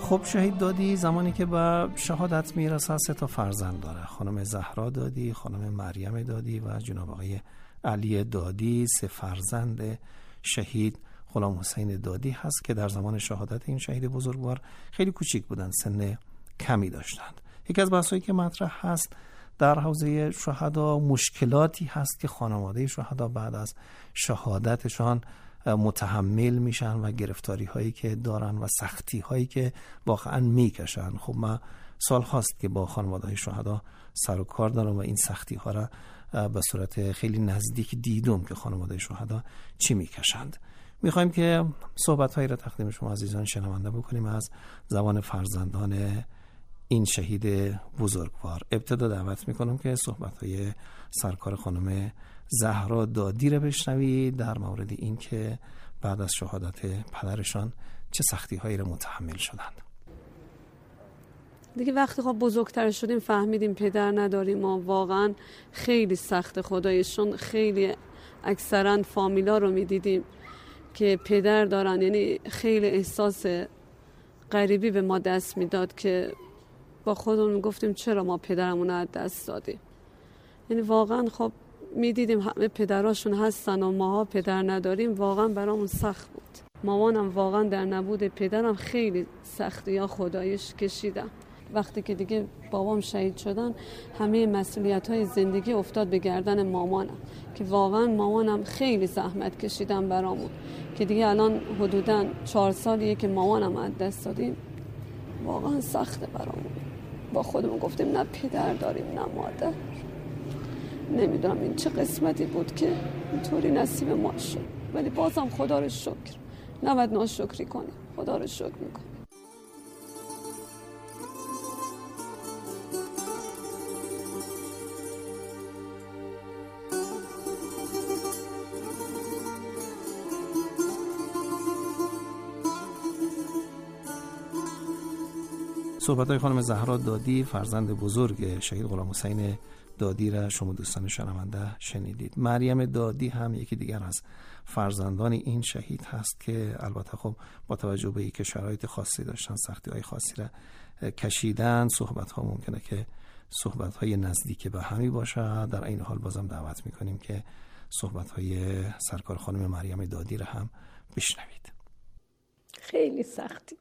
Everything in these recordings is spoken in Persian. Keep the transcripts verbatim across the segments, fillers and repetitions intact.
خب شهید دادی زمانی که به شهادت میرسه سه تا فرزند داره، خانم زهرا دادی، خانم مریم دادی و جناب آقای علی دادی. سه فرزند شهید غلام حسین دادی هست که در زمان شهادت این شهید بزرگوار خیلی کوچیک بودن، سن کمی داشتند. یکی از بحثایی که مطرح هست در حوزه شهدا مشکلاتی هست که خانواده شهدا بعد از شهادتشان متحمل میشن و گرفتاری هایی که دارن و سختی هایی که واقعا میکشن. خب من سال هاست که با خانواده های شهدا سر و کار دارم و این سختی ها را به صورت خیلی نزدیک دیدم که خانواده شهدا چی میکشند. میخوایم که صحبت هایی را تقدیم شما عزیزان شنونده بکنیم از زبان فرزندان این شهید بزرگوار. ابتدا دعوت میکنم که صحبت های سرکار خانم زهرا دادی را بشنوید در مورد این که بعد از شهادت پدرشان چه سختی هایی را متحمل شدند. دیگه وقتی خب بزرگتر شدیم فهمیدیم پدر نداریم، ما واقعا خیلی سخت خدایشون. خیلی اکثرا فامیلا رو میدیدیم که پدر دارن، یعنی خیلی احساس غریبی به ما دست میداد که با خودمون میگفتیم چرا ما پدرمون رو از دست دادیم. یعنی واقعا خب میدیدیم همه پدراشون هستن و ماها پدر نداریم، واقعا برامون سخت بود. مامانم واقعا در نبود پدرم خیلی سختی ها خدایش کشیدم. وقتی که دیگه بابام شهید شدن همه مسئولیت های زندگی افتاد به گردن مامانم که واقعا مامانم خیلی زحمت کشیدن برامون که دیگه الان حدوداً چهار سالیه که مامانم از دست دادیم. واقعا سخته برامون. با خودمون گفتیم نه پدر داریم نه مادر. نمیدونم این چه قسمتی بود که اینطوری نصیب ما شد، ولی بازم خدا رو شکر، نباید ناشکری کنیم، خدا رو شکر میکنیم. صحبت‌های خانم زهرا دادی فرزند بزرگ شهید غلام حسین دادی را شما دوستان شنونده شنیدید. مریم دادی هم یکی دیگر از فرزندان این شهید هست که البته خب با توجه به اینکه شرایط خاصی داشتن، سختی‌های خاصی را کشیدن، صحبت‌ها ممکنه که صحبت‌های نزدیک به همی باشه. در این حال بازم دعوت می‌کنیم که صحبت‌های سرکار خانم مریم دادی را هم بشنوید. خیلی سختی،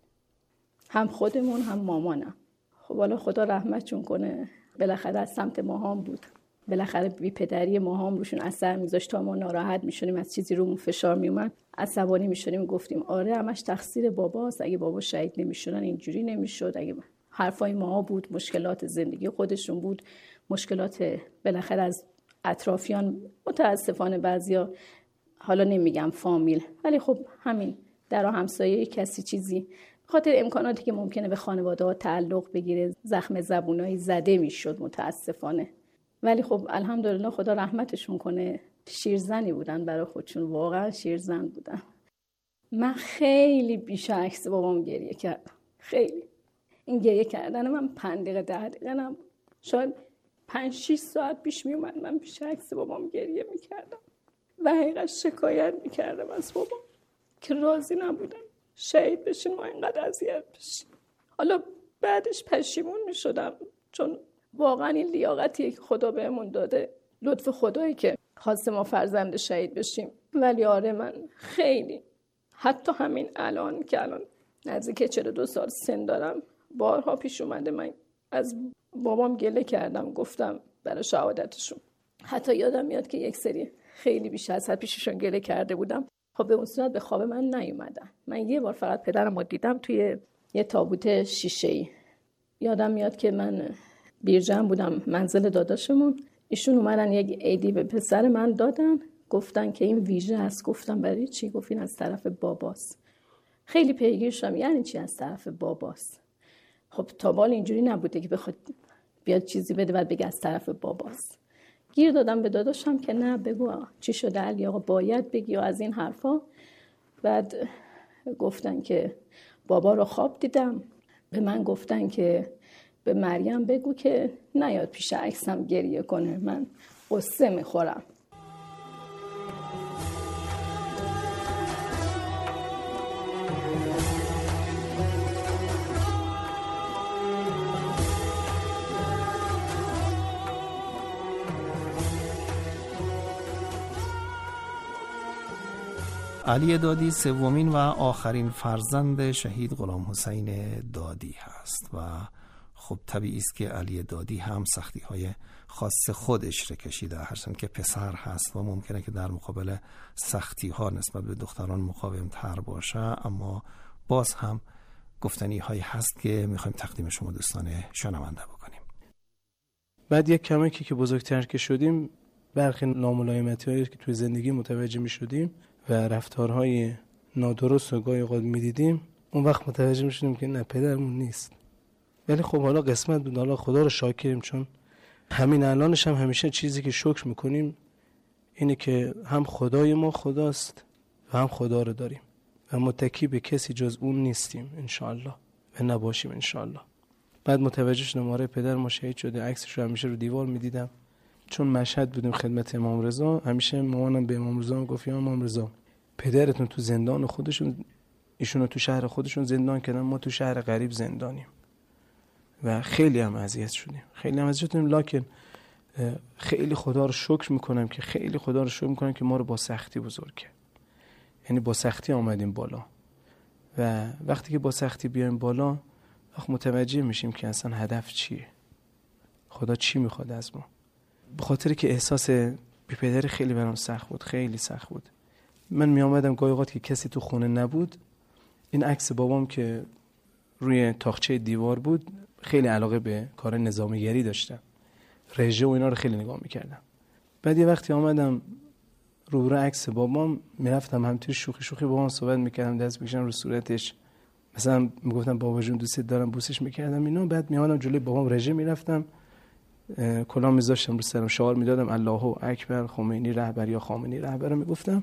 هم خودمون هم مامانم. خب حالا خدا رحمتشون کنه، بالاخره از سمت ما هم بود، بالاخره بی پدری ما هم روشون اثر میذاشت تا ما ناراحت میشونیم، از چیزی رومون فشار میومد عصبانی میشونیم، گفتیم آره همش تقصیر باباست، اگه بابا شهید نمیشدن اینجوری نمیشد، اگه حرفای ما بود، مشکلات زندگی خودشون بود، مشکلات بالاخره از اطرافیان، متاسفانه بعضیا، حالا نمیگم فامیل، ولی خب همین در همسایه کسی چیزی خاطر امکاناتی که ممکنه به خانواده ها تعلق بگیره، زخم زبونایی زده میشد متاسفانه. ولی خب الحمدلله خدا رحمتشون کنه، شیرزنی بودن برای خودشون، واقعا شیرزن بودن. من خیلی بیش عکس بابام گریه کردم، خیلی. این گریه کردن من پنج دقیقه ده دقیقه نبود، شاید پنج شیش ساعت پیش می اومد من بیش عکس بابام گریه میکردم و حقیقت شکایت میکردم از بابام که راضی نبودم شهید بشین، ما اینقدر اذیت بشین. حالا بعدش پشیمون میشدم، چون واقعا این لیاقتیه که خدا بهمون داده، لطف خدایی که خواسته ما فرزند شهید بشیم. ولی آره من خیلی، حتی همین الان که الان نزدیک چهل و دو سال سن دارم، بارها پیش اومده من از بابام گله کردم، گفتم برای شهادتشون. حتی یادم میاد که یک سری خیلی بیش از حد پیششون گله کرده بودم. خب به اون صورت به خواب من نیومدن. من یه بار فقط پدرم رو دیدم توی یه تابوت شیشه‌ای. یادم میاد که من بیرجن بودم منزل داداشمون، ایشون اومدن یک عیدی به پسر من دادن، گفتن که این ویژه است. گفتم برای چی؟ گفتین از طرف باباست. خیلی پیگیر شدم یعنی چی از طرف باباست؟ خب تا بال اینجوری نبوده که بخواد بیاد چیزی بده بعد بگه از طرف باباست. گیر دادم به داداشم که نه بگو چی شده علی آقا، باید بگی و از این حرفا. بعد گفتن که بابا رو خواب دیدم، به من گفتن که به مریم بگو که نیاد پیش عکسم گریه کنه، من قصه میخورم. علی دادی سومین و آخرین فرزند شهید غلام حسین دادی هست و خب طبیعی است که علی دادی هم سختی های خاص خودش را کشیده، هرچند که پسر هست و ممکنه که در مقابل سختی ها نسبت به دختران مقاوم تر باشه، اما باز هم گفتنی هایی هست که میخوایم تقدیم شما دوستان شنونده بکنیم. بعد یک کمکی که بزرگتر که شدیم، برخی ناملایمتی هایی که توی زندگی متوجه می شدیم و رفتارهای نادرست و گاهی اوقات می دیدیم، اون وقت متوجه می شدیم که نه، پدرمون نیست. ولی خب حالا قسمت بود، حالا خدا رو شاکریم، چون همین الانش هم همیشه چیزی که شکر میکنیم اینه که هم خدای ما خداست و هم خدا رو داریم و متکی به کسی جز اون نیستیم انشاءالله و نباشیم انشاءالله. بعد متوجه شدم آره پدر ما شهید شده، عکسش رو همیشه رو دیوار میدیدم. چون مشهد بودیم خدمت امام رضا، همیشه مامانم به امام رضا میگفت یا امام رضا پدرتون تو زندان خودشون، ایشونو تو شهر خودشون زندان کردن، ما تو شهر غریب زندانیم و خیلی هم اذیت شدیم، خیلی هم اذیت شدیم. لکن خیلی خدا رو شکر میکنم که خیلی خدا رو شکر میکنم که ما رو با سختی بزرگ کرد. یعنی با سختی آمدیم بالا و وقتی که با سختی بیایم بالا وقت متوجه میشیم که اصلا هدف چیه، خدا چی میخواد از ما. به خاطر که احساس بی پدری خیلی برام سخت بود، خیلی سخت بود. من می آمدم گاهی اوقات که کسی تو خونه نبود، این عکس بابام که روی تاقچه دیوار بود، خیلی علاقه به کار نظامیگری داشتم، رژه و اینا رو خیلی نگاه میکردم. بعد یه وقتی آمدم رو رو عکس بابام، میرفتم همینطوری شوخی شوخی بابام صحبت میکردم، دست میکشم رو صورتش، مثلا میگفتم بابا جون دوست دارم، بوسش میکردم اینا. بعد میامدم جلوی بابام رژه میرفتم، کلام میذاشتم رو سرم، شعار میدادم الله اکبر خمینی رهبر یا خامنه‌ای رهبر میگفتم.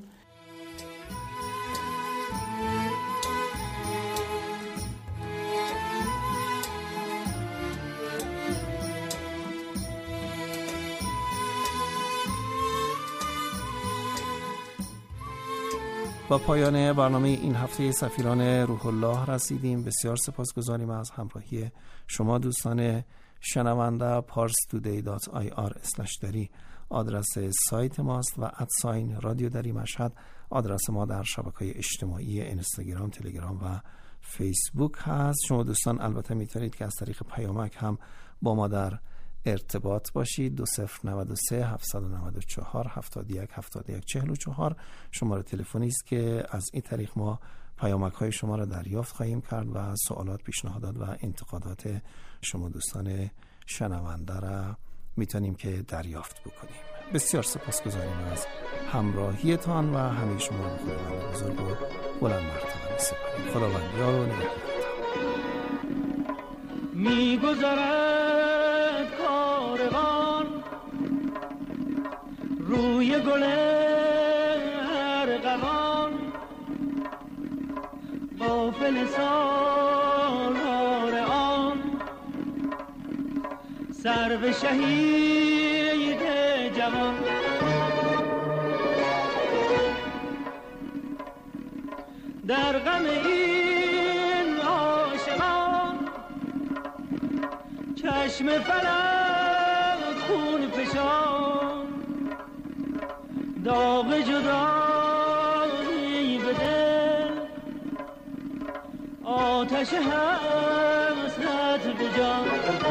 با پایان برنامه این هفته سفیران روح الله رسیدیم. بسیار سپاسگزاریم از همراهی شما دوستان شنونده. پارس تودی دات آی آر اسلش دری آدرس سایت ماست و ادساین رادیو دری مشهد آدرس ما در شبکه‌های اجتماعی اینستاگرام، تلگرام و فیسبوک هست. شما دوستان البته میتونید که از طریق پیامک هم با ما در ارتباط باشید. دو صفر نود و سه هفتصد و نود و چهار هفتاد و یک هفتاد و یک چهل و چهار شماره تلفنی است که از این طریق ما پیامک های شما را دریافت خواهیم کرد و سوالات، پیشنهادات و انتقادات شما دوستان شنونده را میتونیم که دریافت بکنیم. بسیار سپاسگزاریم از همراهیتان و همه شما را به خداوند بزرگ و بلند مرتبه می‌سپاریم. خداوند یار و نگهدارتان. می‌گذرد کاروان روی گل ارغوان، با فلسال آن سرو شهید جوان. در غم این عاشقان چشم فلک خون فشان، داغ جدایی به دل، آتش حسرت به جان.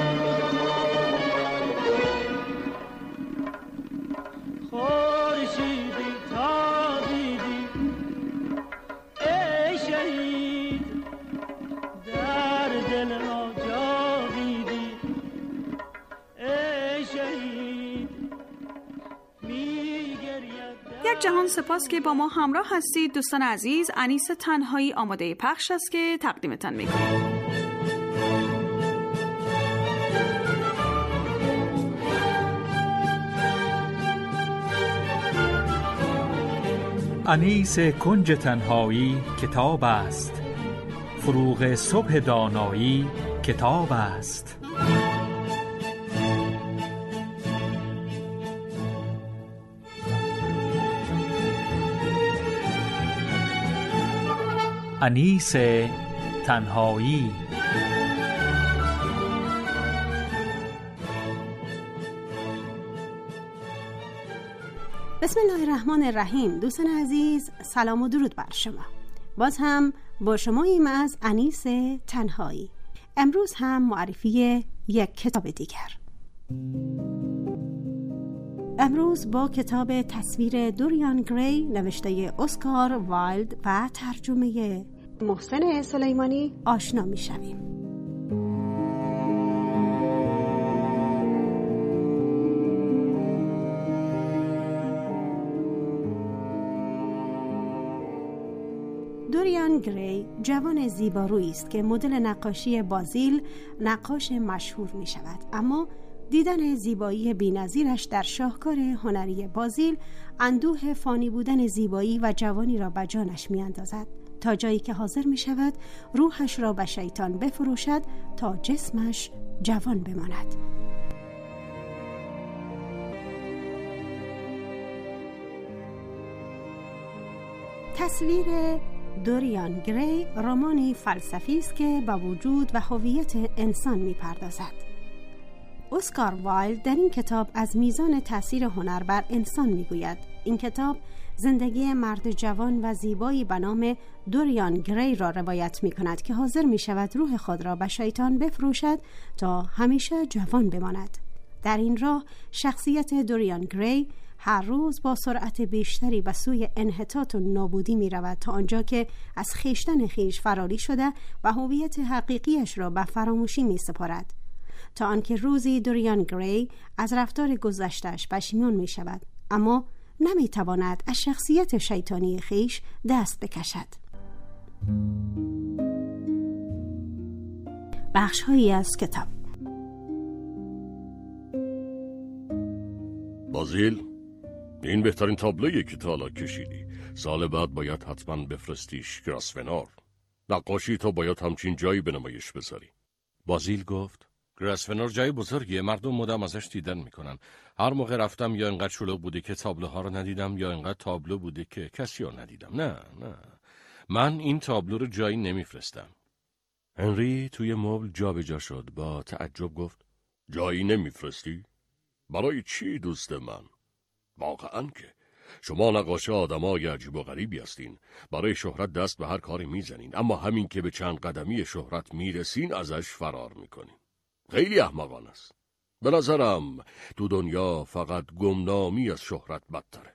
خورشیدی تابیدی ای شهید، در دل ما جاویدی ای شهید. یک جهان سپاس که با ما همراه هستید دوستان عزیز. انیس تنهایی آماده پخش است که تقدیمتان میکنیم. انیس کنج تنهایی کتاب است، فروغ صبح دانایی کتاب است. انیس تنهایی. بسم الله الرحمن الرحیم. دوستان عزیز، سلام و درود بر شما. باز هم با شما ایم از انیس تنهایی. امروز هم معرفی یک کتاب دیگر. امروز با کتاب تصویر دوریان گری نوشته اسکار وایلد و ترجمه محسن سلیمانی آشنا می شویم. دوریان گری جوان زیبارویی است که مدل نقاشی بازیل نقاش مشهور می شود، اما دیدن زیبایی بی‌نظیرش در شاهکار هنری بازیل اندوه فانی بودن زیبایی و جوانی را به جانش می اندازد، تا جایی که حاضر می شود روحش را به شیطان بفروشد تا جسمش جوان بماند. تصویر دوریان گری رمانی فلسفی است که به وجود و هویت انسان می‌پردازد. اسکار وایلد در این کتاب از میزان تأثیر هنر بر انسان می‌گوید. این کتاب زندگی مرد جوان و زیبایی به نام دوریان گری را روایت می‌کند که حاضر می‌شود روح خود را به شیطان بفروشد تا همیشه جوان بماند. در این راه شخصیت دوریان گری هر روز با سرعت بیشتری به سوی انحطاط و نابودی می رود، تا آنجا که از خویشتن خویش فراری شده و هویت حقیقیش را به فراموشی می سپارد، تا آنکه روزی دوریان گری از رفتار گذشته‌اش پشیمان می شود، اما نمی تواند از شخصیت شیطانی خویش دست بکشد. بخش هایی از کتاب. بازیل، این بهترین تابلویی که تا حالا کشیدی. سال بعد باید حتما بفرستیش گراسفنور. نقاشی تو باید همچین جایی به نمایش بذاری. بازیل گفت گراسفنور جای بزرگیه، مردم مدام ازش دیدن میکنن. هر موقع رفتم یا انقدر شلوغ بوده که تابلوها رو ندیدم یا انقدر تابلو بوده که کسی رو ندیدم. نه نه، من این تابلو رو جایی نمیفرستم. هنری توی مبل جا به جا شد. با تعجب گفت جایی نمیفرستی؟ برای چی دوست من؟ واقعاً که شما نقاش آدمای عجیب و غریبی هستین. برای شهرت دست به هر کاری میزنین، اما همین که به چند قدمی شهرت میرسین ازش فرار میکنین. خیلی احمقانه است. به نظرم تو دنیا فقط گمنامی از شهرت بدتره.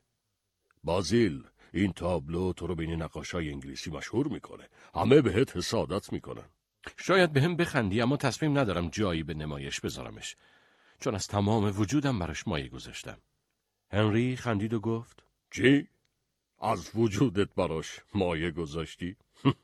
بازیل، این تابلو تو رو بین نقاشای انگلیسی مشهور میکنه. همه بهت حسادت میکنن. شاید به هم بخندی، اما تصمیم ندارم جایی به نمایش بذارمش، چون از تمام وجودم براش مایه گذاشتم. هنری خندید و گفت چی؟ از وجودت براش مایه گذاشتی؟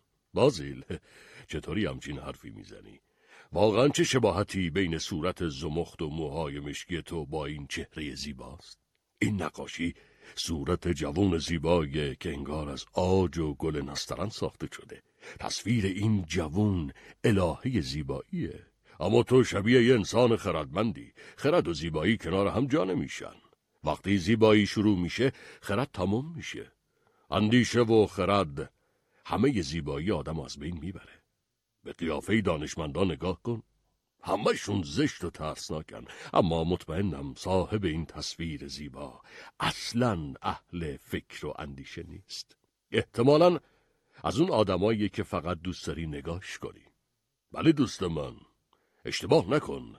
بازیل، چطوری همچین حرفی میزنی؟ واقعا چه شباهتی بین صورت زمخت و موهای مشکی تو با این چهره زیباست؟ این نقاشی صورت جوان زیبایی که انگار از عاج و گل نسترن ساخته شده. تصویر این جوان الهه زیباییه، اما تو شبیه یه انسان خردمندی. خرد و زیبایی کنار هم جا نمیشن. وقتی زیبایی شروع میشه، خرد تمام میشه. اندیشه و خرد همه زیبایی آدم از بین میبره. به قیافه دانشمندان نگاه کن، همه‌شون زشت و ترسناکن، اما مطمئنم صاحب این تصویر زیبا اصلاً اهل فکر و اندیشه نیست. احتمالاً از اون آدمایی که فقط دوست داری نگاهش کنی. ولی دوست من، اشتباه نکن،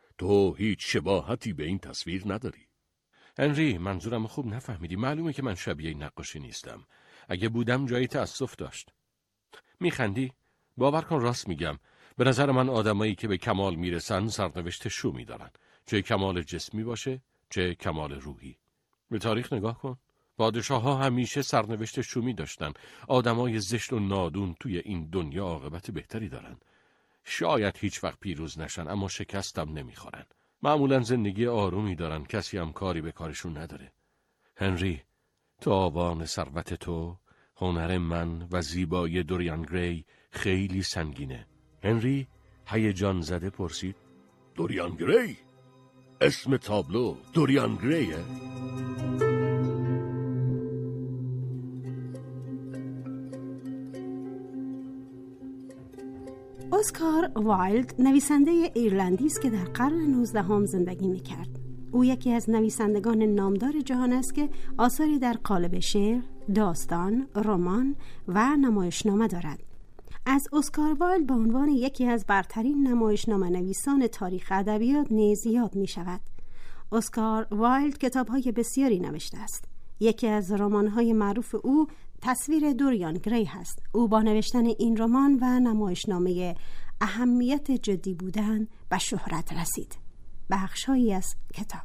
تو هیچ شباهتی به این تصویر نداری. هنری، منظورم خوب نفهمیدی. معلومه که من شبیه این نقاشی نیستم. اگه بودم جایی تأسف داشت. میخندی؟ باور کن راست میگم. به نظر من آدمایی که به کمال میرسن سرنوشت شومی دارن، چه کمال جسمی باشه چه کمال روحی. به تاریخ نگاه کن. پادشاه ها همیشه سرنوشت شومی داشتن. آدمای زشت و نادون توی این دنیا عاقبت بهتری دارن. شاید هیچ وقت پیروز نشن، اما شکستم نمیخورن. معمولا زندگی آرومی دارن، کسی هم کاری به کارشون نداره. هنری، تو آوان ثروت تو، هنر من و زیبایی دوریان گری خیلی سنگینه. هنری هیجان زده پرسید دوریان گری؟ اسم تابلو دوریان گریه؟ اسکار وایلد نویسنده ایرلندی است که در قرن نوزدهم زندگی می‌کرد. او یکی از نویسندگان نامدار جهان است که آثاری در قالب شعر، داستان، رمان و نمایشنامه دارد. از اسکار وایلد به عنوان یکی از برترین نمایشنامه نویسان تاریخ ادبیات نیز یاد می شود. اسکار وایلد کتاب‌های بسیاری نوشته است. یکی از رمان‌های معروف او تصویر دوریان گری هست. او با نوشتن این رمان و نمایشنامه اهمیت جدی بودن به شهرت رسید. بخش‌هایی از کتاب.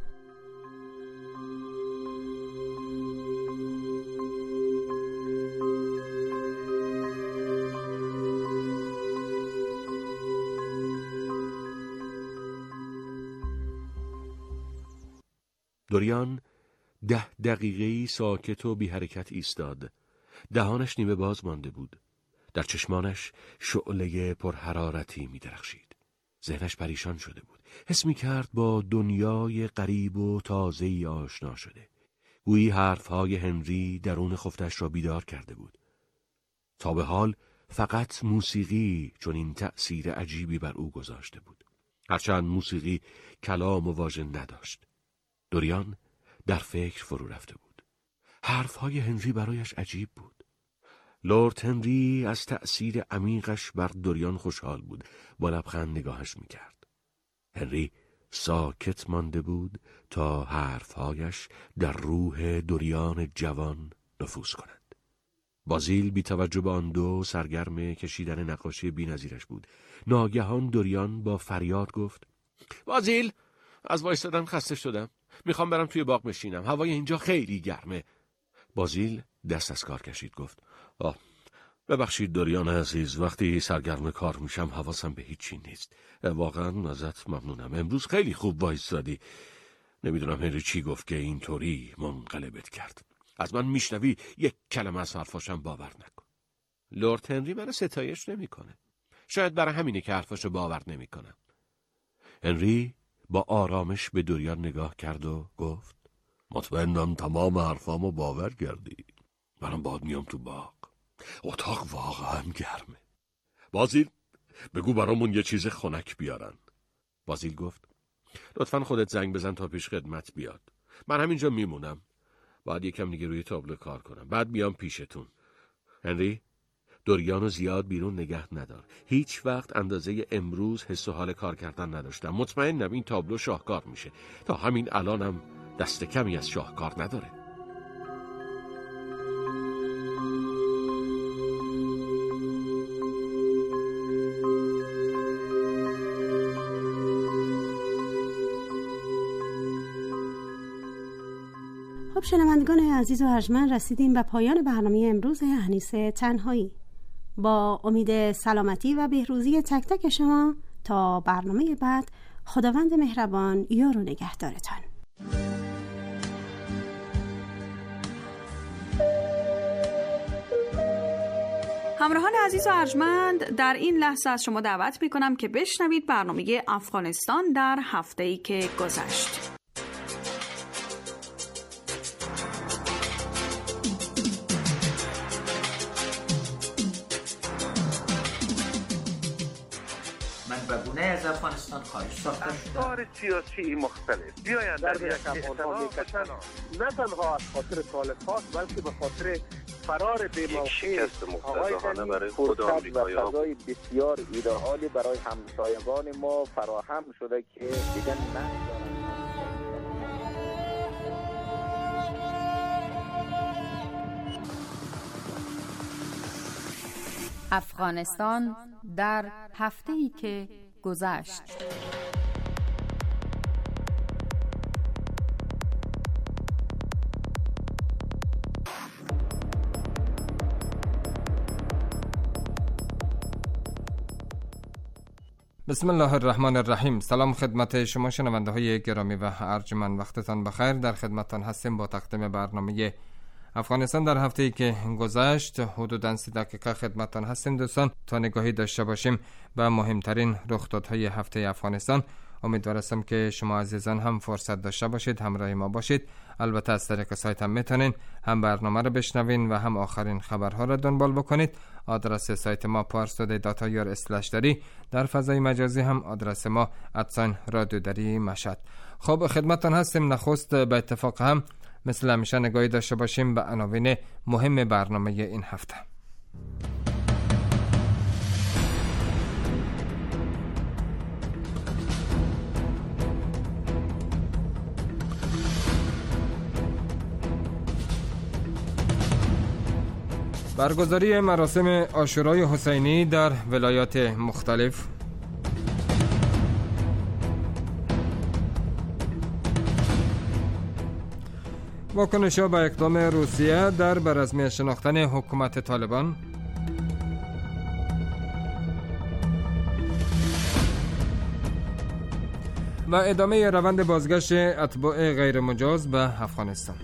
دوریان ده دقیقه‌ای ساکت و بی حرکت ایستاد. دهانش نیمه باز مانده بود. در چشمانش شعله پرحرارتی می درخشید. ذهنش پریشان شده بود. حس می کرد با دنیای غریب و تازه‌ای آشنا شده. گویی حرفهای هنری درون خفتش را بیدار کرده بود. تا به حال فقط موسیقی چون این تأثیر عجیبی بر او گذاشته بود. هرچند موسیقی کلام و واژه نداشت. دوریان در فکر فرو رفته بود. حرفهای هنری برایش عجیب بود. لورد هنری از تأثیر عمیقش بر دوریان خوشحال بود. با لبخند نگاهش میکرد. هنری ساکت مانده بود تا حرفهایش در روح دوریان جوان نفوذ کند. بازیل بی توجه به آن دو سرگرم کشیدن نقاشی بی‌نظیرش بود. ناگهان دوریان با فریاد گفت: بازیل، از وایستادن خسته شدم. میخوام برم توی باغ بشینم. هوای اینجا خیلی گرمه. بازیل دست از کار کشید. گفت: آه ببخشید دوریان عزیز، وقتی سرگرم کار میشم حواسم به هیچی نیست. واقعا ازت ممنونم. امروز خیلی خوب وایستادی. نمیدونم هنری چی گفت که اینطوری منقلبت کرد. از من میشنوی یک کلمه از حرفاشم باور نکن. لورد هنری منو ستایش نمیکنه. شاید برای همینه که حرفاشو باور نمیکنم. هنری با آرامش به دوریان نگاه کرد و گفت: مطمئنم تمام حرفامو باور کردی. منم باید میام تو باغ. اتاق واقعا گرمه. بازیل، بگو برامون یه چیز خنک بیارن. بازیل گفت: لطفاً خودت زنگ بزن تا پیش خدمت بیاد. من همینجا میمونم. باید یکم دیگه روی تابلو کار کنم. بعد میام پیشتون. هنری، دوریانو زیاد بیرون نگه ندار. هیچ وقت اندازه امروز حس و حال کار کردن نداشتم. مطمئنم این تابلو شاهکار میشه. تا همین الانم دست کمی از شاهکار نداره. خب شنوندگان عزیز و ارجمند، رسیدیم به پایان برنامه امروز انیسه تنهایی. با امید سلامتی و بهروزی تک تک شما تا برنامه بعد، خداوند مهربان یار و نگهدارتان. همراهان عزیز و ارجمند، در این لحظه از شما دعوت می‌کنم که بشنوید برنامه افغانستان در هفته‌ای که گذشت. منبعگونه از افغانستان خارج ساخته شده. افکار سیاسی مختلف بیاید در یک افغانها میکشن، نه تنها از خاطر طالبان بلکه به خاطر فرار بی‌موقع شکست مفتضحانه برای خود آمریکایی‌ها. فضای بسیار ایدئالی برای همسایگان ما فراهم شده که دیگر نمی‌دارند. افغانستان در هفته‌ای که گذشت. بسم الله الرحمن الرحیم. سلام خدمت شما شنونده های گرامی و ارجمند، وقتتان بخیر. در خدمتتان هستیم با تقدیم برنامه افغانستان در هفته‌ای که گذشت. حدوداً سی دقیقه خدمتتان هستیم دوستان تا نگاهی داشته باشیم به مهمترین رخدادهای هفته افغانستان. امیدوار هستم که شما عزیزان هم فرصت داشته باشید همراه ما باشید. البته از طریق سایت هم میتونین هم برنامه رو بشنوین و هم آخرین خبرها رو دنبال بکنید. آدرس سایت ما پارسود دات آی آر اسلش دری، در فضای مجازی هم آدرس ما ادساین رادیو دری مشهد. خب خدمتتون هستیم. نخست به اتفاق هم مثل همیشه نگاهی داشته باشیم به عناوین مهم برنامه این هفته. برگزاری مراسم عاشورای حسینی در ولایات مختلف، واکنش‌ها به اقدام روسیه در بررسمی شناختن حکومت طالبان، و ادامه روند بازگشت اتباع غیرمجاز به افغانستان.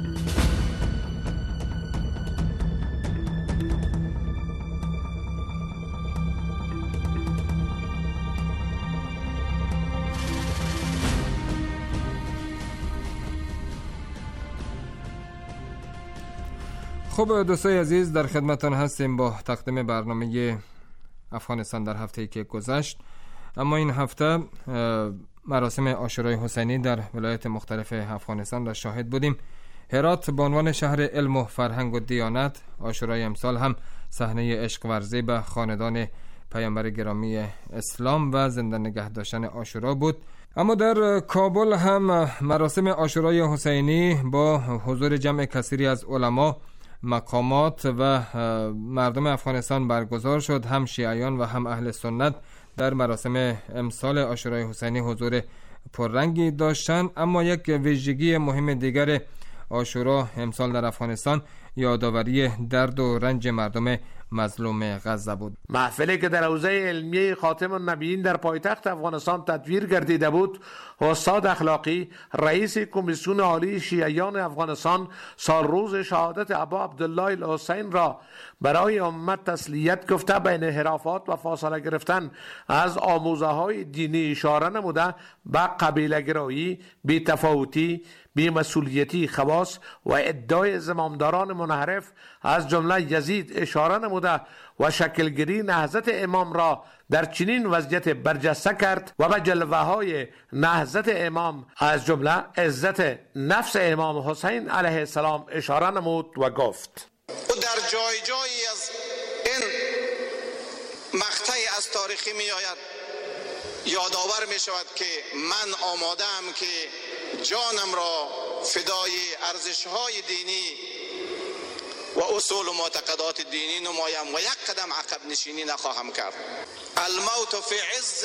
خب دوستای عزیز، در خدمتتان هستیم با تقدیم برنامه افغانستان در هفته‌ای که گذشت. اما این هفته مراسم عاشورای حسینی در ولایات مختلف افغانستان را شاهد بودیم. هرات به عنوان شهر علم و فرهنگ و دیانت، عاشورای امسال هم صحنه عشق ورزی به خاندان پیامبر گرامی اسلام و زنده نگه داشتن عاشورا بود. اما در کابل هم مراسم عاشورای حسینی با حضور جمع کثیری از علما، مقامات و مردم افغانستان برگزار شد. هم شیعیان و هم اهل سنت در مراسم امسال عاشورای حسینی حضور پررنگی داشتند. اما یک ویژگی مهم دیگر عاشورا امسال در افغانستان یادآوری درد و رنج مردم مظلوم غزه بود. محفلی که در حوزه علمیه خاتم النبیین در پایتخت افغانستان تدویر گردیده بود، استاد اخلاقی رئیس کمیسیون عالی شیعیان افغانستان سال روز شهادت ابا عبدالله الحسین را برای امت تسلیت گفته بین انحرافات و فاصله گرفتن از آموزه های دینی اشاره نموده به قبیله گرایی، بی‌تفاوتی، بی‌مسئولیتی خواص و ادعای زمامداران منحرف از جمله یزید اشاره نموده و شکلگیری نهضت امام را در چنین وضعیت برجسته کرد و به جلوه های نهضت امام از جمله عزت نفس امام حسین علیه السلام اشاره نمود و گفت: و در جای جایی از این مقطعی از تاریخی می آید یادآور می شود که من آماده ام که جانم را فدای ارزش های دینی و اصول و معتقدات دینی نمایم و یک قدم عقب نشینی نخواهم کرد. الموت فی عز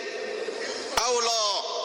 اولا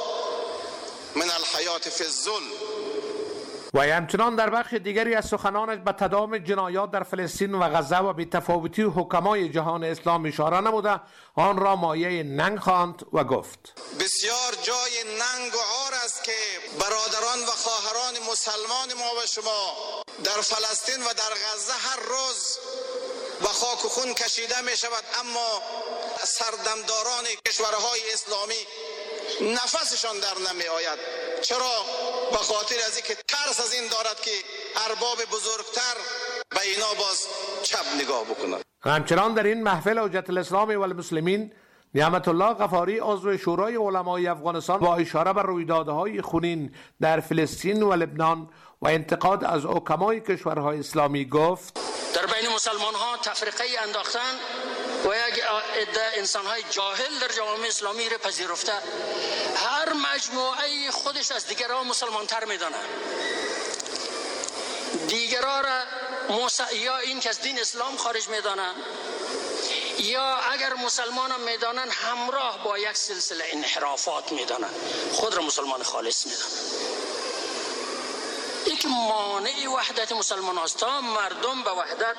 من الحیات فی الذل. و همچنان در بخش دیگری از سخنانش به تداوم جنایات در فلسطین و غزه و بی‌تفاوتی حکمای جهان اسلام اشاره نموده آن را مایه ننگ خواند و گفت: بسیار جای ننگ و عار است که برادران و خواهران مسلمان ما و شما در فلسطین و در غزه هر روز و خاک و خون کشیده می شود، اما سردمداران کشورهای اسلامی نفسشان در نمی آید. چرا؟ به خاطر از اینکه ترس از این دارد که ارباب بزرگتر به اینا باز چپ نگاه بکنند. همچنان در این محفل حجت الاسلام و المسلمین نعمت الله غفاری عضو شورای علمای افغانستان با اشاره به رویدادهای خونین در فلسطین و لبنان و انتقاد از حکمای کشورهای اسلامی گفت: در بین مسلمان ها تفرقه انداختن و یک عده انسان های جاهل در جامعه اسلامی را پذیرفته، هر مجموعه خودش از دیگران مسلمان تر میدانه، دیگران را موس... یا این که از دین اسلام خارج میدانن، یا اگر مسلمان هم میدانن همراه با یک سلسله انحرافات میدانن، خود را مسلمان خالص میدانن. این که مانع وحدت مسلمان است. تا مردم به وحدت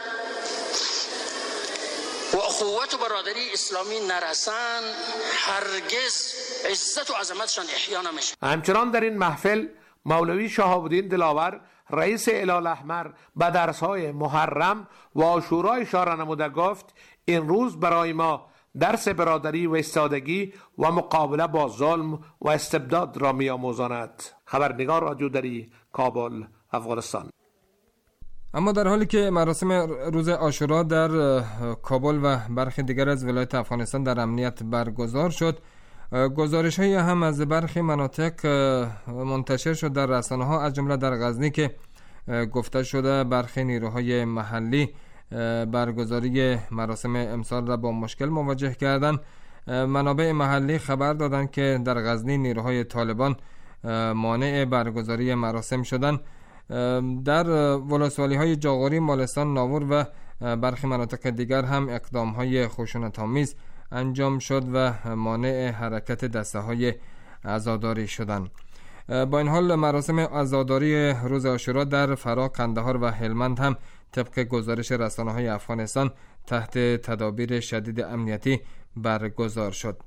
و اخوت و برادری اسلامی نرسن، هرگز عزت و عظمتشان احیا نمیشه. همچنان در این محفل مولوی شهاب الدین دلاور رئیس هلال احمر به درس‌های محرم و عاشورا اشاره نموده گفت: این روز برای ما درس برادری و ایستادگی و مقابله با ظلم و استبداد را می‌آموزاند. خبرنگار رادیو دری، کابل، افغانستان. اما در حالی که مراسم روز عاشورا در کابل و برخی دیگر از ولایت افغانستان در امنیت برگزار شد، گزارش های هم از برخی مناطق منتشر شد در رسانه ها، از جمله در غزنی که گفته شده برخی نیروهای محلی برگزاری مراسم امسال را با مشکل مواجه کردند. منابع محلی خبر دادند که در غزنی نیروهای طالبان مانع برگزاری مراسم شدند. در ولسوالی های جاغوری، مالستان، ناور و برخی مناطق دیگر هم اقدام های خشونت‌آمیز انجام شد و مانع حرکت دسته های عزاداری شدند. با این حال مراسم عزاداری روز عاشورا در فرا، قندهار و هلمند هم طبق گزارش رسانه های افغانستان تحت تدابیر شدید امنیتی برگزار شد.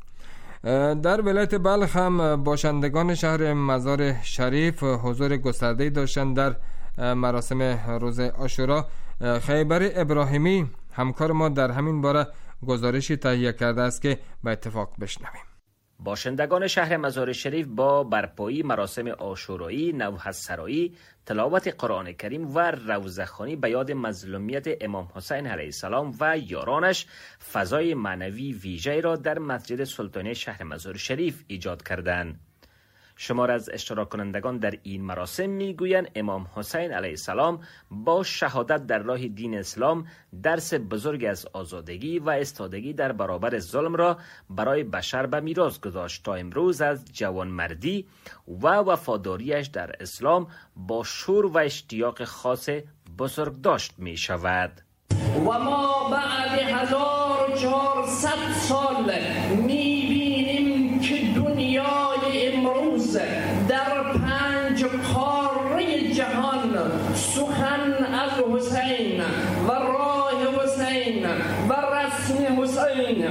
در ولایت بلخ هم باشندگان شهر مزار شریف حضور گسترده‌ای داشتند در مراسم روز عاشورا. خیبر ابراهیمی همکار ما در همین باره گزارشی تهیه کرده است که به اتفاق بشنویم. باشندگان شهر مزار شریف با برپایی مراسم عاشورایی، نوحه‌سرایی، تلاوت قرآن کریم و روزه‌خوانی به یاد مظلومیت امام حسین علیه السلام و یارانش فضای معنوی ویژه‌ای را در مسجد سلطانی شهر مزار شریف ایجاد کردند. شمار از اشتراک کنندگان در این مراسم میگویند امام حسین علیه السلام با شهادت در راه دین اسلام درس بزرگ از آزادگی و استادگی در برابر ظلم را برای بشر به میراث گذاشت تا امروز از جوانمردی و وفاداریش در اسلام با شور و اشتیاق خاص بزرگ داشت می شود. و ما بعد هزار و چهارصد سال می بینیم که دنیای امروز در پنج قاره جهان سخن از حسین و راه حسین و رسم حسین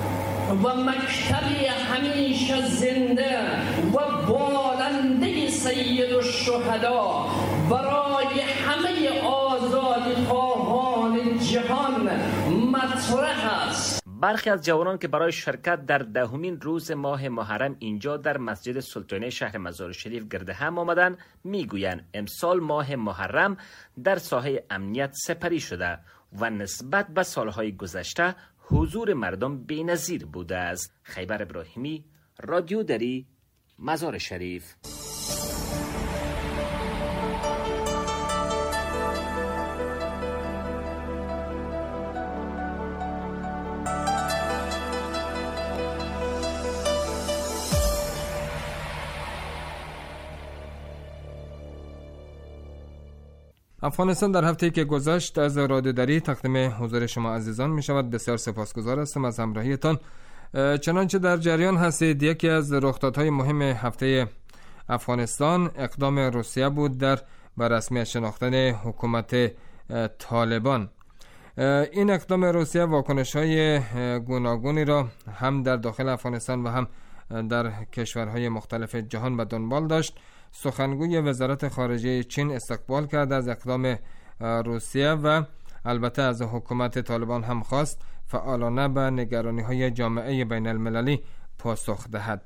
و مکتب همیشه زنده و بالنده سید الشهدا برای همه آزادی خواهان جهان مطرح است. برخی از جوانان که برای شرکت در دهمین روز ماه محرم اینجا در مسجد سلطانی شهر مزار شریف گرد هم آمدند میگویند امسال ماه محرم در ساحه امنیت سپری شده و نسبت به سالهای گذشته حضور مردم بی‌نظیر بوده است. خیبر ابراهیمی، رادیو دری، مزار شریف. افغانستان در هفته‌ای که گذشت از رادیو دری تقدیم حضور شما عزیزان می شود. بسیار سپاسگزار هستم از همراهیتان. چنانچه در جریان هستید، یکی از رخدادهای مهم هفته افغانستان اقدام روسیه بود در به رسمیت شناختن حکومت طالبان. این اقدام روسیه واکنش‌های گوناگونی را هم در داخل افغانستان و هم در کشورهای مختلف جهان به دنبال داشت. سخنگوی وزارت خارجه چین استقبال کرد از اقدام روسیه و البته از حکومت طالبان هم خواست فعالانه به نگرانی‌های جامعه بین المللی پاسخ دهد.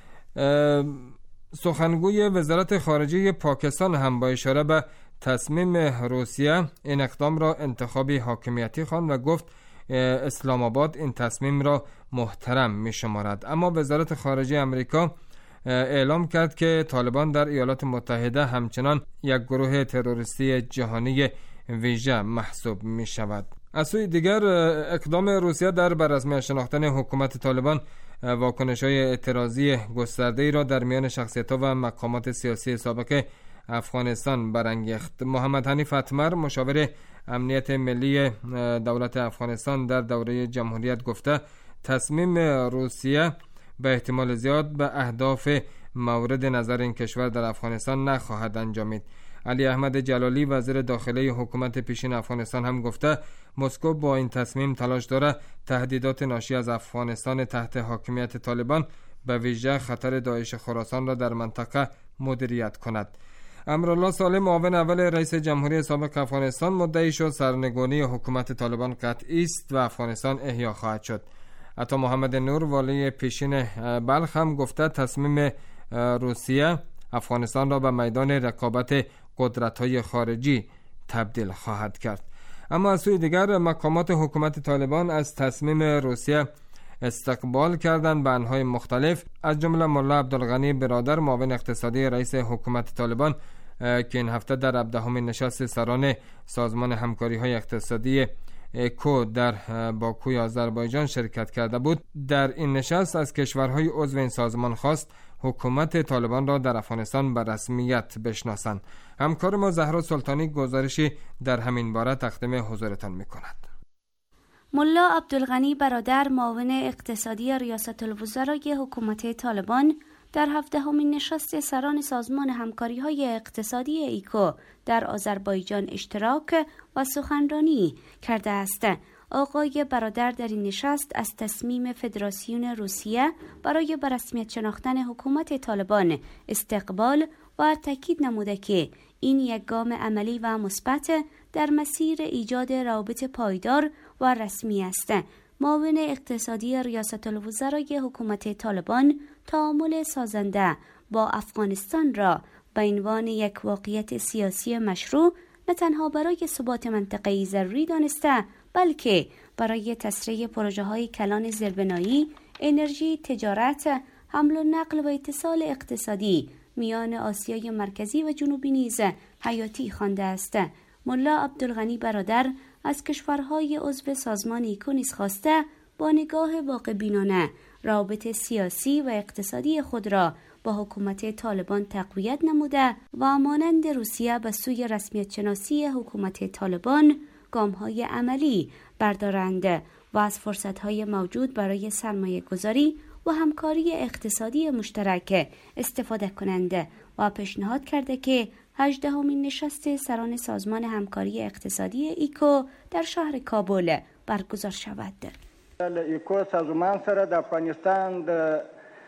سخنگوی وزارت خارجه پاکستان هم با اشاره به تصمیم روسیه این اقدام را انتخابی حاکمیتی خواند و گفت اسلام آباد این تصمیم را محترم می شمارد. اما وزارت خارجه امریکا اعلام کرد که طالبان در ایالات متحده همچنان یک گروه تروریستی جهانی ویژه محسوب می شود. از سوی دیگر اقدام روسیه در بررسمیت شناختن حکومت طالبان واکنش‌های اعتراضی گسترده‌ای را در میان شخصیت‌ها و مقامات سیاسی سابق افغانستان برانگیخت. محمد حنیف اتمر، مشاور امنیت ملی دولت افغانستان، در دوره جمهوریت گفته تصمیم روسیه به احتمال زیاد به اهداف مورد نظر این کشور در افغانستان نخواهد انجامید. علی احمد جلالی، وزیر داخلی حکومت پیشین افغانستان، هم گفته مسکو با این تصمیم تلاش داره تهدیدات ناشی از افغانستان تحت حاکمیت طالبان به ویژه خطر داعش خراسان را در منطقه مدیریت کند. امرالله صالح، معاون اول رئیس جمهوری سابق افغانستان، مدعی شد سرنگونی حکومت طالبان قطعی است و افغانستان احیا خواهد شد. عطا محمد نور والی پیشین بلخ هم گفته تصمیم روسیه افغانستان را به میدان رقابت قدرت‌های خارجی تبدیل خواهد کرد. اما از سوی دیگر مقامات حکومت طالبان از تصمیم روسیه استقبال کردند. به انواع مختلف از جمله ملا عبدالغنی برادر معاون اقتصادی رئیس حکومت طالبان که این هفته در هفدهمین نشست سران سازمان همکاری‌های اقتصادی اکو در باکوی آذربایجان شرکت کرده بود، در این نشست از کشورهای عضو این سازمان خواست حکومت طالبان را در افغانستان به رسمیت بشناسند. همکار ما زهرا سلطانی گزارشی در همین باره تقدیم حضورتان می‌کند. ملا عبدالغنی برادر معاون اقتصادی ریاست الوزرای حکومت طالبان در هفدهمین نشست سران سازمان همکاری‌های اقتصادی ایکو در آذربایجان اشتراک و سخنرانی کرده است. آقای برادر در این نشست از تصمیم فدراسیون روسیه برای به رسمیت شناختن حکومت طالبان استقبال و تاکید نموده که این یک گام عملی و مثبت در مسیر ایجاد روابط پایدار و رسمی است. معاون اقتصادی ریاست الوزرای حکومت طالبان تعامل سازنده با افغانستان را به عنوان یک واقعیت سیاسی مشروع نه تنها برای ثبات منطقه‌ای ضروری دانسته، بلکه برای تسریع پروژه‌های کلان زیربنایی، انرژی، تجارت، حمل و نقل و اتصال اقتصادی میان آسیای مرکزی و جنوبی نیز حیاتی خوانده است. ملا عبدالغنی برادر از کشورهای عضو سازمان ایکو نیز خواسته با نگاه واقع بینانه روابط سیاسی و اقتصادی خود را با حکومت طالبان تقویت نموده و مانند روسیه به سوی رسمیت شناسی حکومت طالبان گام‌های عملی بردارند و از فرصت‌های موجود برای سرمایه گذاری و همکاری اقتصادی مشترک استفاده کنند و پیشنهاد کرده که هجدهمین نشست سران سازمان همکاری اقتصادی ایکو در شهر کابل برگزار شود. ایکو سازمان سره د افغانستان د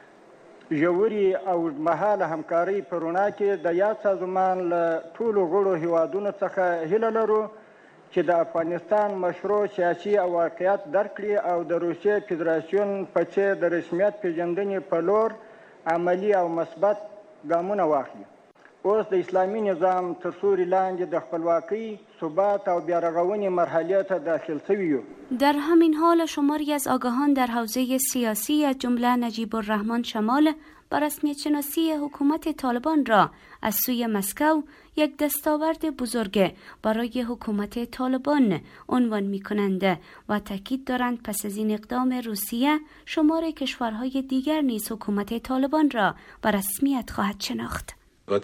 ژوري او مهاله همکاري په رڼا کې د یاد سازمان له ټولو غړو هیوادونو څخه هیله لرو چې د افغانستان مشروع سیاسي او واقعیت درک کړي او د روسیې فدراسیون په څیر د رسمیت پیژندنې په لور عملي او مثبت ګامونه واخلي. اوس د اسلامي نظام تر سوري لاندې د خپلواکۍ، ثبات او بیارغونې مرحله ته داخل شوي یو. در همین حال شماری از آگاهان در حوزه سیاسی از جمله نجیب الرحمن شمال با رسمیت شناسی حکومت طالبان را از سوی مسکو یک دستاورد بزرگ برای حکومت طالبان عنوان می کنند و تاکید دارند پس از این اقدام روسیه شمار کشورهای دیگر نیز حکومت طالبان را به رسمیت خواهد شناخت.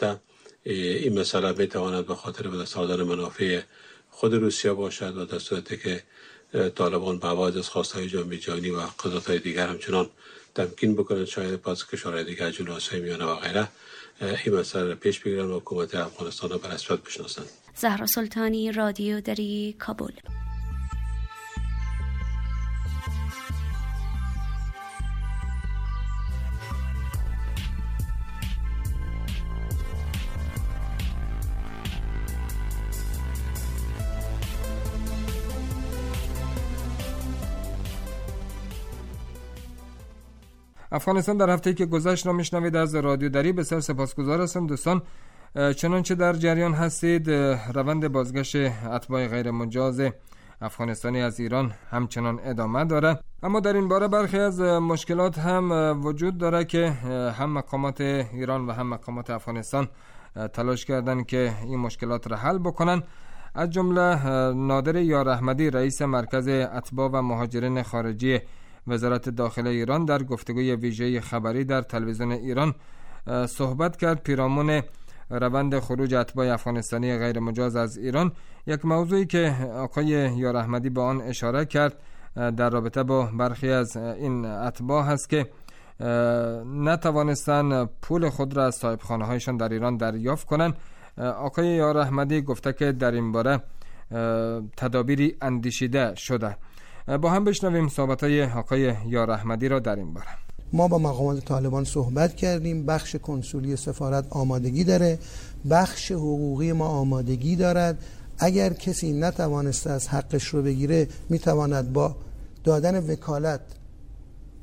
این مسئله می تواند به خاطر به دست آوردن منافع خود روسیه باشد و در صورتی که طالبان به عوض از خواستهای جامعه جهانی و قدرت‌های دیگر همچنان تمکین بکنند، شاید باز کشورهای دیگر جنوب آسیای میانه و غیره این مسئله را پیش بگیرند و حکومت افغانستان را به رسمیت بشناسند. زهرا سلطانی، رادیو دری، کابل. افغانستان در هفته‌ای که گذشت را میشنوید از رادیو دری. بسیار سپاسگزار هستم دوستان. چنانچه در جریان هستید روند بازگشت اتباع غیر مجاز افغانستانی از ایران همچنان ادامه داره، اما در این باره برخی از مشکلات هم وجود داره که هم مقامات ایران و هم مقامات افغانستان تلاش کردن که این مشکلات را حل بکنن. از جمله نادر یار احمدی رئیس مرکز اتباع و مهاجرین خارجی وزارت داخله ایران در گفتگوی ویژه خبری در تلویزیون ایران صحبت کرد پیرامون روند خروج اتباع افغانستانی غیر مجاز از ایران، یک موضوعی که آقای یار احمدی به آن اشاره کرد در رابطه با برخی از این اتباع هست که نتوانستن پول خود را از صاحبخانه هایشان در ایران دریافت کنند. آقای یار احمدی گفته که در این باره تدابیری اندیشیده شده. با هم بشنویم صحبت‌های آقای یار احمدی را در این باره. ما با مقامات طالبان صحبت کردیم، بخش کنسولی سفارت آمادگی داره، بخش حقوقی ما آمادگی دارد. اگر کسی نتوانسته از حقش رو بگیره میتواند با دادن وکالت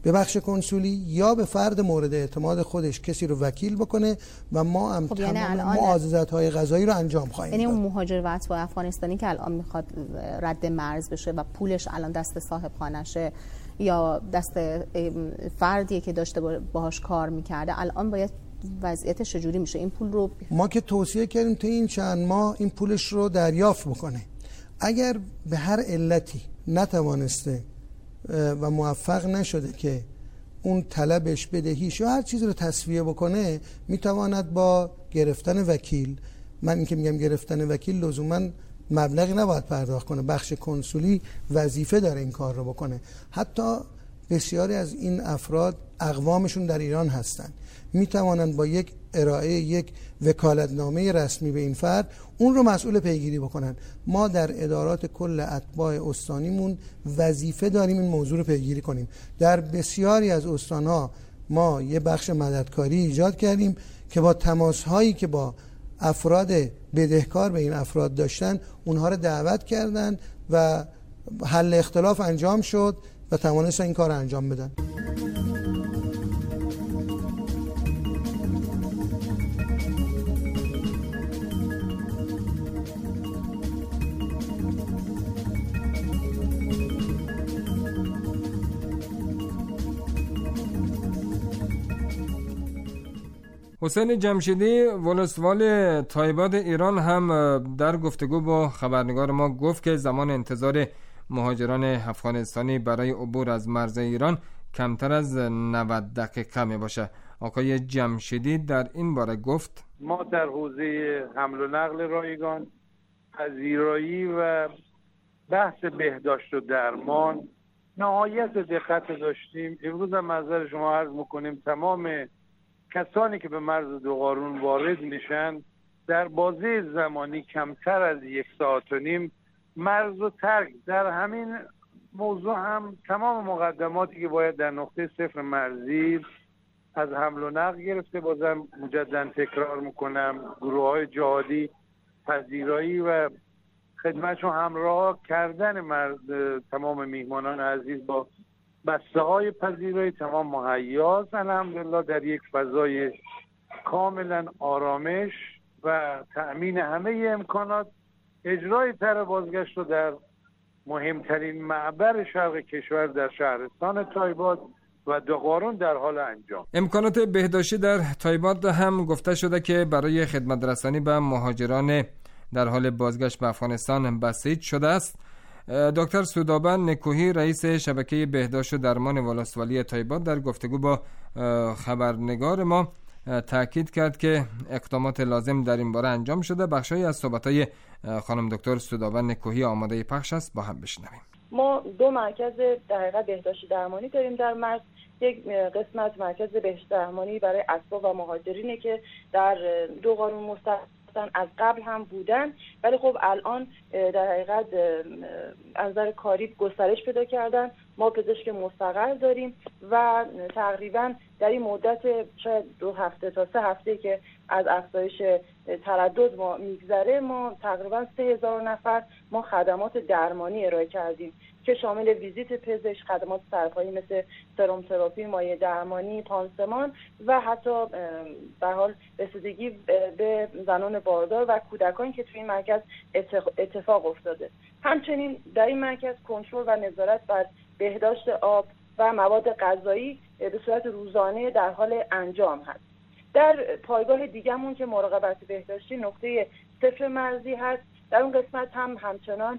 به بخش کنسولی یا به فرد مورد اعتماد خودش کسی رو وکیل بکنه و ما هم خب یعنی تمام معاضدت‌های قضایی رو انجام خواهیم داد. یعنی داد. اون مهاجر و اتباع افغانستانی که الان میخواد رد مرز بشه و پولش الان دست صاحب خانشه یا دست فردیه که داشته باهاش کار میکرده، الان باید وضعیتش چجوری میشه؟ این پول رو ما که توصیه کردیم تا این چند ماه این پولش رو دریافت بکنه. اگر به هر علتی نتوانسته و موفق نشده که اون طلبش، بدهیش یا هر چیزی رو تسویه بکنه، میتواند با گرفتن وکیل، من این که میگم گرفتن وکیل لزوما مبلغی نباید پرداخت کنه، بخش کنسولی وظیفه داره این کار رو بکنه. حتی بسیاری از این افراد اقوامشون در ایران هستن، میتوانند با یک ارائه یک وکالتنامه رسمی به این فرد اون رو مسئول پیگیری بکنن. ما در ادارات کل اتباع استانیمون وظیفه داریم این موضوع رو پیگیری کنیم. در بسیاری از استانها ما یه بخش مددکاری ایجاد کردیم که با تماس‌هایی که با افراد بدهکار به این افراد داشتن اونها رو دعوت کردن و حل اختلاف انجام شد و توانستن این کار رو انجام بدن. حسین جمشیدی ولسوال تایباد ایران هم در گفتگو با خبرنگار ما گفت که زمان انتظار مهاجران افغانستانی برای عبور از مرز ایران کمتر از نود دقیقه می باشه. آقای جمشیدی در این باره گفت ما در حوزه حمل و نقل رایگان، پذیرایی و بحث بهداشت و درمان نهایت دقت داشتیم. امروز هم منظر شما عرض میکنیم تمام کسانی که به مرز دوقارون وارد میشن در بازه زمانی کمتر از یک ساعت و نیم مرز و ترک. در همین موضوع هم تمام مقدماتی که باید در نقطه صفر مرزی از حمل و نقل گرفته، بازم مجددا تکرار میکنم، گروه های جهادی، پذیرایی و خدمتشون همراه کردن مرز تمام میهمانان عزیز با بسته های پذیرایی تمام مهیاست الحمدلله در یک فضای کاملا آرامش و تأمین همه امکانات. اجرای طرح بازگشت رو در مهمترین معبر شرق کشور در شهرستان تایباد و دوقارون در حال انجام. امکانات بهداشتی در تایباد هم گفته شده که برای خدمت رسانی به مهاجران در حال بازگشت به افغانستان بسیج شده است. دکتر سودابه نکوهی رئیس شبکه بهداشت و درمان ولسوالی تایباد در گفتگو با خبرنگار ما تاکید کرد که اقدامات لازم در این باره انجام شده. بخشی از صحبت‌های خانم دکتر سودابه نکوهی آماده پخش است، با هم بشنویم. ما دو مرکز در حقیقت بهداشت درمانی داریم در مرز. یک قسمت مرکز بهداشت درمانی برای اتباع و مهاجرینه که در دوقارون مستقر از قبل هم بودن، ولی خب الان در حقیقت از نظر کاری گسترش پیدا کردن. ما پزشک مستقر داریم و تقریبا در این مدت شاید دو هفته تا سه هفته که از افزایش تردد ما میگذره، ما تقریبا سه هزار نفر ما خدمات درمانی ارائه کردیم که شامل ویزیت پزشک، خدمات سرپایی مثل سرم تراپی، مایع درمانی، پانسمان و حتی به حال رسیدگی به زنان باردار و کودکانی که توی این مرکز اتفاق افتاده. همچنین در این مرکز کنترل و نظارت بر بهداشت آب و مواد غذایی به صورت روزانه در حال انجام هست. در پایگاه دیگه‌مون که مراقبت بهداشتی نقطه صفر مرزی هست، در اون قسمت هم همچنان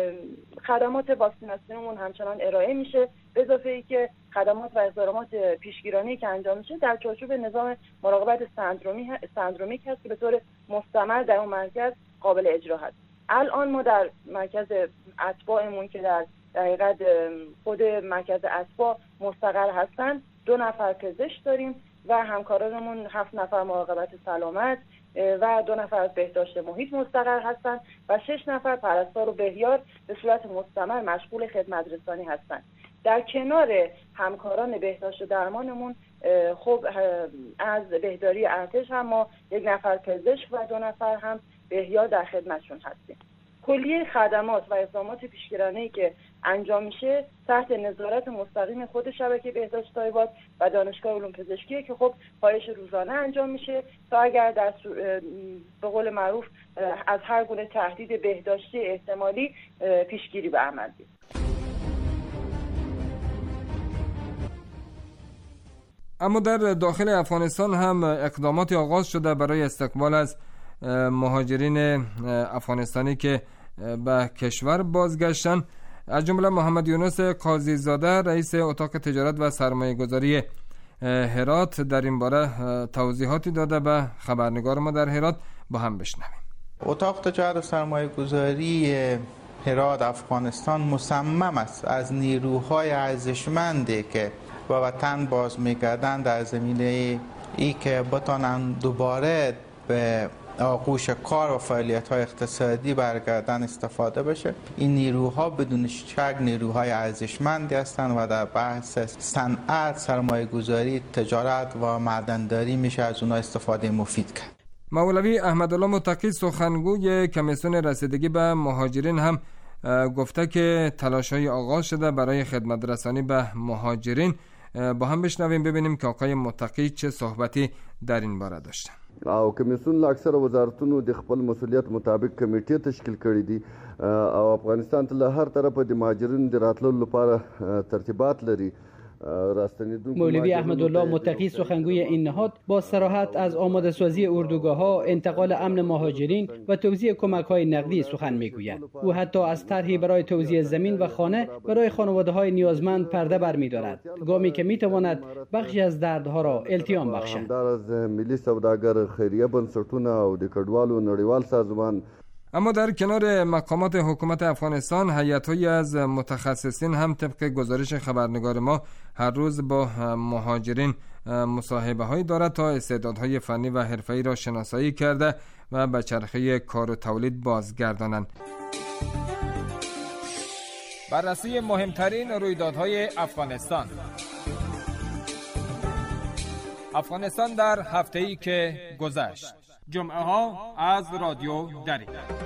خدمات واکسیناسیونمون همچنان ارائه میشه، به اضافه ای که خدمات و اقدامات پیشگیرانه‌ای که انجام میشه در چارچوب نظام مراقبت سندرومی سندرومیک هست که به طور مستمر در اون مرکز قابل اجرا هست. الان ما در مرکز اتباعمون که در حقیقت خود مرکز اتباع مستقر هستن دو نفر پزشک داریم و همکارانمون هفت نفر مراقبت سلامت و دو نفر از بهداشت محیط مستقر هستند و شش نفر پرستار و بهیار به صورت مستمر مشغول خدمت رسانی هستند. در کنار همکاران بهداشت و درمانمون خب از بهداری ارتش هم ما یک نفر پزشک و دو نفر هم بهیار در خدمتشون هستیم. کلیه خدمات و اقدامات پیشگیرانه‌ای که انجام میشه تحت نظارت مستقیم خود شبکه بهداشت تایبات و دانشگاه علوم پزشکی که خب پایش روزانه انجام میشه تا اگر در به قول معروف از هر گونه تهدید بهداشتی احتمالی پیشگیری به عمل بیاد. اما در داخل افغانستان هم اقداماتی آغاز شده برای استقبال از مهاجرین افغانستانی که به کشور بازگشتن. از جمله محمد یونس قاضی زاده رئیس اتاق تجارت و سرمایه گذاری هرات در این باره توضیحاتی داده به خبرنگار ما در هرات. با هم بشنویم. اتاق تجارت و سرمایه گذاری هرات افغانستان مصمم است از نیروهای ارزشمندی که به وطن باز میگردن در زمینه ای که بتانن دوباره به آغوش کار و فعالیت‌های اقتصادی برگردن استفاده بشه. این نیروها بدون شک نیروهای ارزشمندی هستند و در بحث صنعت، سرمایه‌گذاری، تجارت و معدن‌داری میشه از اونها استفاده مفید کرد. مولوی احمدالله متقی سخنگوی کمیسیون رسیدگی به مهاجرین هم گفته که تلاش‌های آغاز شده برای خدمت رسانی به مهاجرین. با هم بشنویم ببینیم که آقای متقی چه صحبتی در این باره داشتن. او کمیسیون اکثر وزارتونو د خپل مسولیت مطابق کمیټې تشکیل کړې دي او افغانستان ته له هر طرفه د مهاجرینو د راتللو لپاره ترتیبات لري. مولوی احمدالله متقی سخنگوی این نهاد با صراحت از آماده سازی اردوگاه‌ها، انتقال امن مهاجرین و توزیع کمک‌های نقدی سخن می‌گوید. او حتی از طرحی برای توزیع زمین و خانه برای خانواده‌های نیازمند پرده برمی‌دارد، گامی که می‌تواند بخشی از دردها را التیام بخشد. در از ملی سوداګر خیریه بنسټونه او د کډوالو نړیوال سازمان. اما در کنار مقامات حکومت افغانستان هیئت‌هایی از متخصصین هم طبق گزارش خبرنگار ما هر روز با مهاجرین مصاحبه‌هایی دارد تا استعدادهای فنی و حرفه‌ای را شناسایی کرده و به چرخه کار و تولید بازگردانند. بررسی مهمترین رویدادهای افغانستان. افغانستان در هفته‌ای که گذشت. جمعه ها از رادیو دری.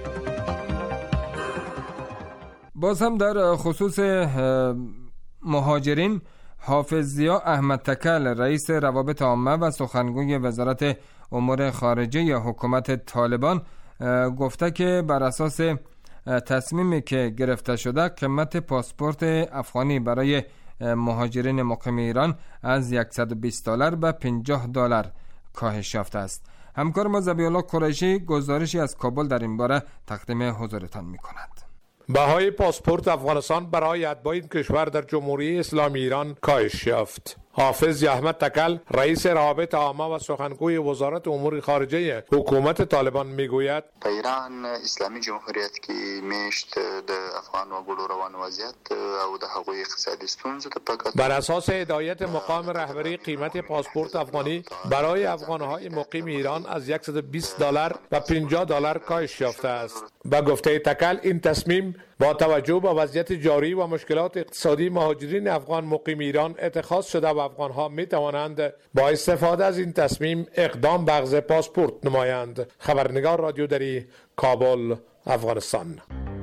باز هم در خصوص مهاجرین، حافظ ضیا احمد تکل رئیس روابط عامه و سخنگوی وزارت امور خارجه حکومت طالبان گفته که بر اساس تصمیمی که گرفته شده قیمت پاسپورت افغانی برای مهاجرین مقیم ایران از صد و بیست دلار به پنجاه دلار کاهش یافته است. همکار ما ذبیح الله قریشی گزارشی از کابل در این باره تقدیم حضورتان می‌کند. بهای پاسپورت افغانستان برای اتباع این کشور در جمهوری اسلامی ایران کاهش یافت. حافظ احمد تکل رئیس روابط عامه و سخنگوی وزارت امور خارجه حکومت طالبان میگوید په ایران اسلامی جمهوریت کې میشت د افغان وګړو روان وضعیت او د هغوی اقتصادي ستونزو ته پکات بر اساس هدایت مقام رهبری قیمت پاسپورت افغانی برای افغانهای مقیم ایران از صد و بیست دلار و پنجاه دلار کاهش یافته است. با گفته تکل این تصمیم با توجه به وضعیت جاری و مشکلات اقتصادی مهاجرین افغان مقیم ایران اتخاذ شده و افغانها می توانند با استفاده از این تصمیم اقدام به اخذ پاسپورت نمایند. خبرنگار رادیو دری، کابل، افغانستان.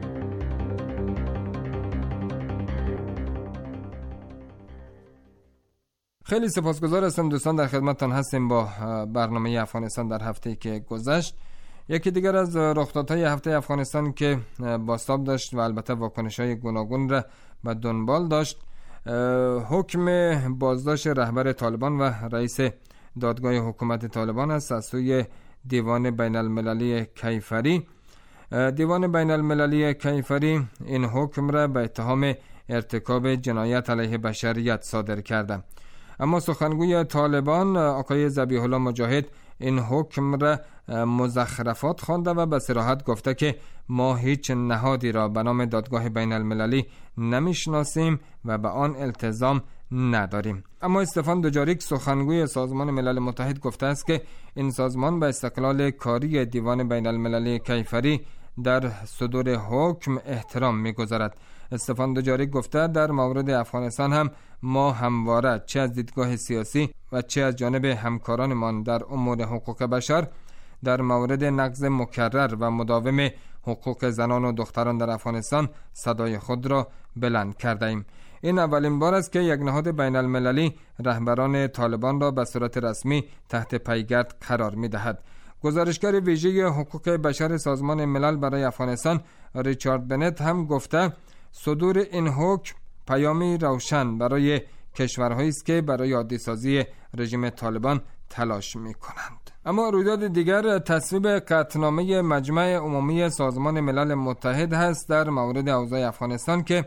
خیلی سپاسگزار هستم دوستان، در خدمتتان هستیم با برنامه افغانستان در هفته‌ای که گذشت. یکی دیگر از رخدادهای هفته افغانستان که بازتاب داشت و البته واکنش‌های گوناگون را به دنبال داشت، حکم بازداشت رهبر طالبان و رئیس دادگاه حکومت طالبان است از سوی دیوان بین المللی کیفری. دیوان بین المللی کیفری این حکم را به اتهام ارتکاب جنایت علیه بشریت صادر کرده. اما سخنگوی طالبان آقای ذبیح الله مجاهد این حکم را مزخرفات خوانده و به صراحت گفته که ما هیچ نهادی را به نام دادگاه بین المللی نمیشناسیم و به آن التزام نداریم. اما استفان دوجاریک سخنگوی سازمان ملل متحد گفته است که این سازمان به استقلال کاری دیوان بین المللی کیفری در صدور حکم احترام می‌گذارد. استفان دوجاریک گفته در مورد افغانستان هم ما همواره چه از دیدگاه سیاسی و چه از جانب همکارانمان در امور حقوق بشر در مورد نقض مکرر و مداوم حقوق زنان و دختران در افغانستان صدای خود را بلند کرده ایم. این اولین بار است که یک نهاد بین المللی رهبران طالبان را به صورت رسمی تحت پیگرد قرار می دهد. گزارشگر ویژه حقوق بشر سازمان ملل برای افغانستان ریچارد بنت هم گفته صدور این حکم پیامی روشن برای کشورهایی است که برای عادی‌سازی رژیم طالبان تلاش می کنند. اما رویداد دیگر تصویب قطعنامه مجمع عمومی سازمان ملل متحد هست در مورد اوضاع افغانستان که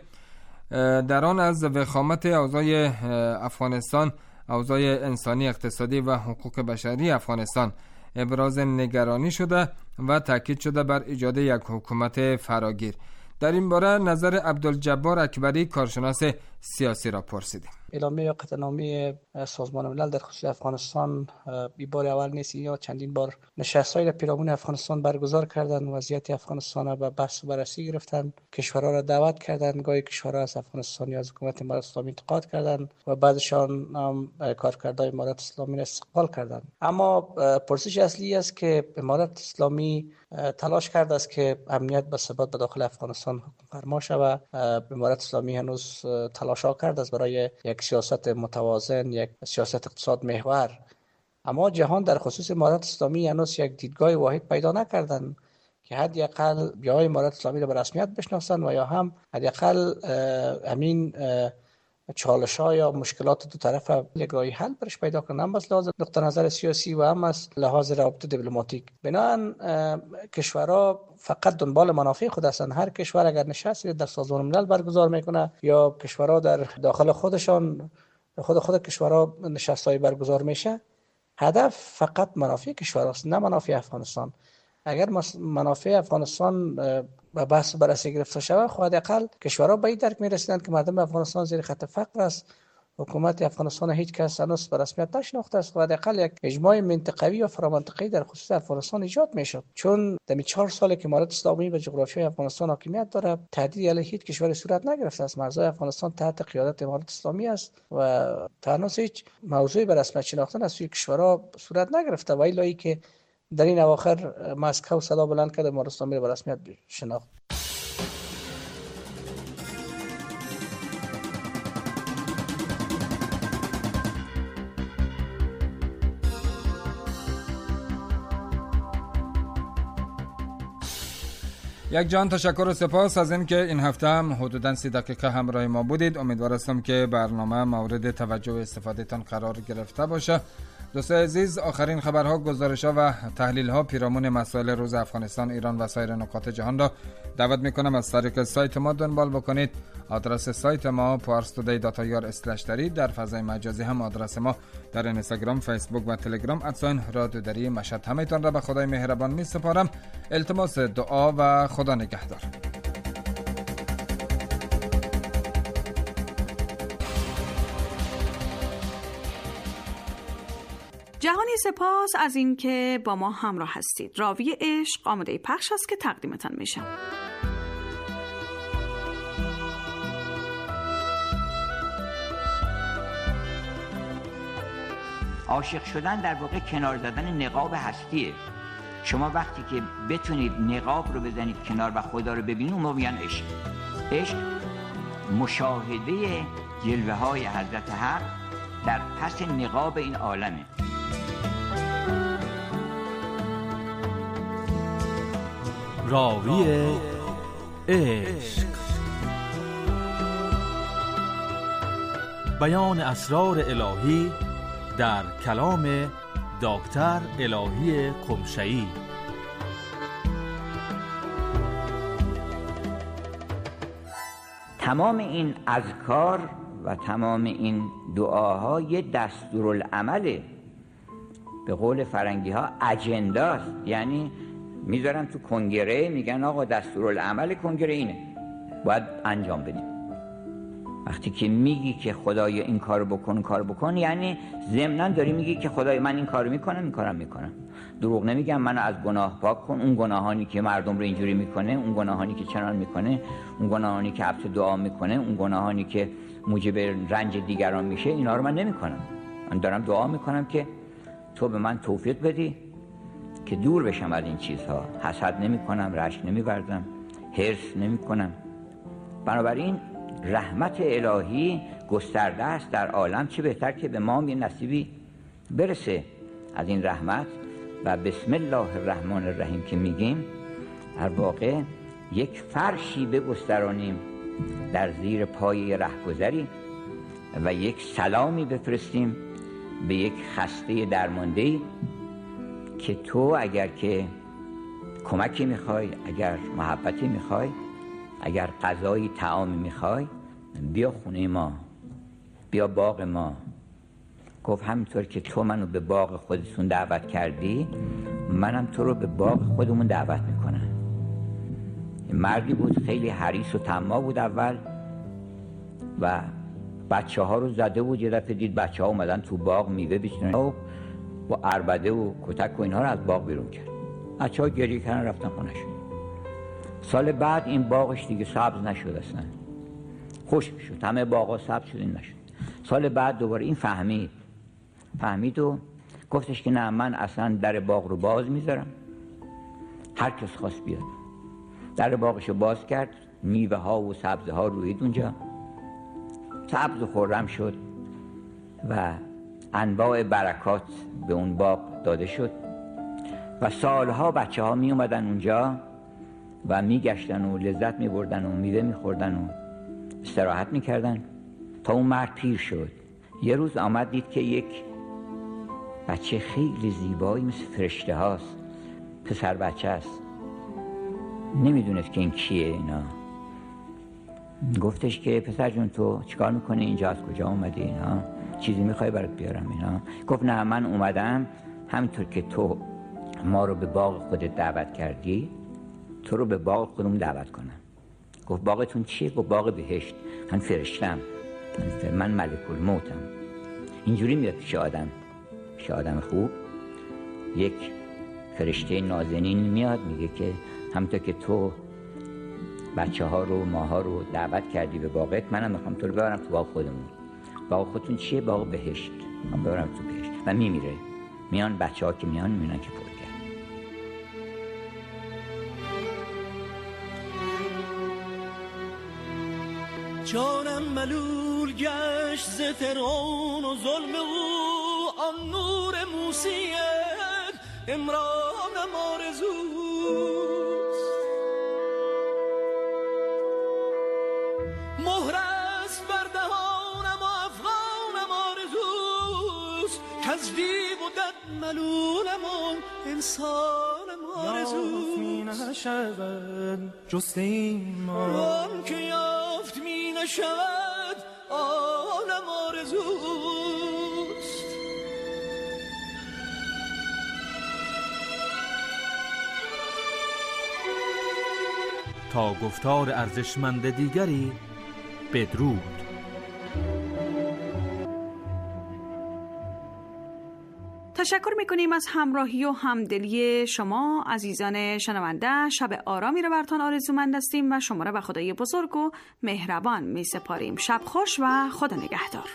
در آن از وخامت اوضاع افغانستان، اوضاع انسانی، اقتصادی و حقوق بشری افغانستان ابراز نگرانی شده و تاکید شده بر ایجاد یک حکومت فراگیر. در این باره نظر عبدالجبار اکبری کارشناس سیاسی را پرسیدیم. اعلامیه یا قطعنامه سازمان ملل در خصوص افغانستان بی بار اول نیست، یا چندین بار نشست‌های پیرامون افغانستان برگزار کردن، وضعیت افغانستان را به بحث و بررسی گرفتن، کشورها را دعوت کردن، گاهی کشورها از افغانستان یا از حکومت امارات اسلامی انتقاد کردن و بعضشان هم کارکردهای امارات اسلامی را استقبال کردن. اما پرسش اصلی است که امارات اسلامی تلاش کرده است که امنیت و ثبات به داخل افغانستان حکم فرما شود. امارات اسلامی هنوز تلاش کرده است برای یک سیاست متوازن، یک سیاست اقتصاد محور، اما جهان در خصوص امارات اسلامی هنوز یک دیدگاه واحد پیدا نکردن که حداقل یا امارات اسلامی را به رسمیت بشناسن و یا هم حداقل امین چالش‌ها یا مشکلات دو طرفه یک راه حل برش پیدا کنن، هم از لحاظ نقطه نظر سیاسی و هم از لحاظ روابط دیپلماتیک. بنابراین کشورها فقط دنبال منافع خود هستند. هر کشور اگر نشستی در سازمان ملل برگزار میکنه یا کشورها در داخل خودشان خود خود کشورها نشست‌های برگزار میشه، هدف فقط منافع کشورهاست، نه منافع افغانستان. اگر منافع افغانستان و بحث بررسی گرفته شود، خود حداقل کشورها به این درک میرسیدند که مردم افغانستان زیر خط فقر است. حکومت افغانستان هیچ کس هنوز به رسمیت نشناخته است. خود حداقل یک اجماع منطقوی و فرامنطقه‌ای در خصوص افغانستان ایجاد میشد، چون در چهار سالی که امارات اسلامی و جغرافیای افغانستان حاکمیت داره، تهدیدی علیه هیچ کشوری صورت نگرفته است. مرزهای افغانستان تحت قیادت امارات اسلامی است و تا هنوز هیچ موضوعی به رسمیت شناختن از سوی کشورها صورت نگرفته. و الی که در این اواخر مسکو صدا بلند کرده امارات اسلامی به رسمیت شناخت. یک جان تشکر و سپاس از این که این هفته هم حدوداً سی دقیقه همراه ما بودید. امیدوار هستم که برنامه مورد توجه و استفاده تان قرار گرفته باشه. دوستان عزیز، آخرین خبرها، گزارش‌ها و تحلیل‌ها پیرامون مسائل روز افغانستان، ایران و سایر نقاط جهان را دعوت می‌کنم از طریق سایت ما دنبال بکنید. آدرس سایت ما پارس تودی دات آی آر اسلش دری، در فضای مجازی هم آدرس ما در اینستاگرام، فیسبوک و تلگرام ادساین رادیو دری مشهد. همه‌تان را به خدای مهربان می‌سپارم. التماس دعا و خدا نگهدار. جهانی سپاس از اینکه با ما همراه هستید. راوی عشق آماده پخش است که تقدیمتان میشه. عاشق شدن در واقع کنار زدن نقاب هستیه. شما وقتی که بتونید نقاب رو بزنید کنار و خدا رو ببینید، اون موقع میگن عشق. عشق مشاهده جلوه های حضرت حق در پس نقاب این عالمه. راوی عشق، بیان اسرار الهی در کلام دکتر الهی قمشه‌ای. تمام این اذکار و تمام این دعاها یه دستورالعمله. به قول فرنگی ها اجنداست، یعنی میذارن تو کنگره، میگن آقا دستورالعمل کنگره اینه، باید انجام بدیم. وقتی که میگی که خدایا این کارو بکن کار بکن، یعنی ضمناً داری میگی که خدایا من این کارو میکنم این کارم میکنم. دروغ نمیگم، منو از گناه پاک کن. اون گناهانی که مردم رو اینجوری میکنه، اون گناهانی که چنان میکنه، اون گناهانی که حبس دعا میکنه، اون گناهانی که موجب رنج دیگران میشه، اینا رو من نمیکنم. من دارم دعا میکنم که تو به من توفیق بدی که دور بشم از این چیزها. حسد نمی کنم، رشک نمی ورزم، حرص نمی کنم. بنابراین رحمت الهی گسترده است در عالم، چه بهتر که به ما یه نصیبی برسه از این رحمت. و بسم الله الرحمن الرحیم که میگیم، در واقع یک فرشی بگسترانیم در زیر پای رهگذری و یک سلامی بفرستیم به یک خسته درمانده‌ای که تو اگر که کمکی میخوای، اگر محبتی میخوای، اگر غذایی طعامی میخوای، بیا خونه ما، بیا باغ ما. گفت همینطور که تو منو به باغ خودتون دعوت کردی، منم تو رو به باغ خودمون دعوت میکنم. مردی بود خیلی حریص و طماع بود اول و بچه ها رو زده بود. یه دفعه دید بچه ها اومدن تو باغ میوه بیچونن و با عربده و کتک و اینها رو از باغ بیرون کرد. بچه ها گریه کردن رفتن خونه‌شون. سال بعد این باغش دیگه سبز نشد، اصلا خشک شد. همه باغا سبز شد، این نشد. سال بعد دوباره این فهمید فهمید و گفتش که نه، من اصلا در باغ رو باز میذارم، هر کس خواست بیاد. در باغش رو باز کرد، میوه ها و سبزه ها روید اونجا، سبز و خرم شد و انواع برکات به اون باغ داده شد. و سالها بچه ها می اومدن اونجا و می گشتن و لذت می بردن و میوه می خوردن و استراحت می کردن تا اون مرد پیر شد. یه روز آمد دید که یک بچه خیلی زیبایی مثل فرشته هاست، پسر بچه است. نمیدونست که این کیه اینا. گفتش که پسر جون تو چیکار میکنی اینجا، از کجا اومدی اینا، چیزی میخوای برات بیارم اینا؟ گفت نه، من اومدم همینطور که تو ما رو به باغ خودت دعوت کردی، تو رو به باغ خودم دعوت کنم. گفت باغتون چیه؟ گفت باغ بهشت. من فرشتم، من ملک الموتم. اینجوری میاد پیش آدم، پیش آدم خوب یک فرشته نازنین میاد میگه که همونطور که تو بچه ها رو ماها رو دعوت کردی به باغت، منم میخوام تو رو ببرم تو باغ خودمون. باغ خودتون چیه؟ باغ بهشت. من ببرم تو بهشت. و میمیره. میان بچه ها که میان میبینن که فوت کرد. جانم ملول گشت ز فرعون و ظلم او، آن نور موسیت امرانم آرزوست. مهر است بر دهانم و افغانم آرزوست، که از دیو و دد ملولم آن انسانم آرزوست. می نشود جست ایمان، آن که یافت می نشود آنم آرزوست. تا گفتار ارزشمند دیگری، بدرود. تشکر میکنیم از همراهی و همدلی شما عزیزان شنونده. شب آرامی رو براتون آرزومند هستیم و شما را به خدای بزرگ و مهربان می سپاریم. شب خوش و خدا نگهدار.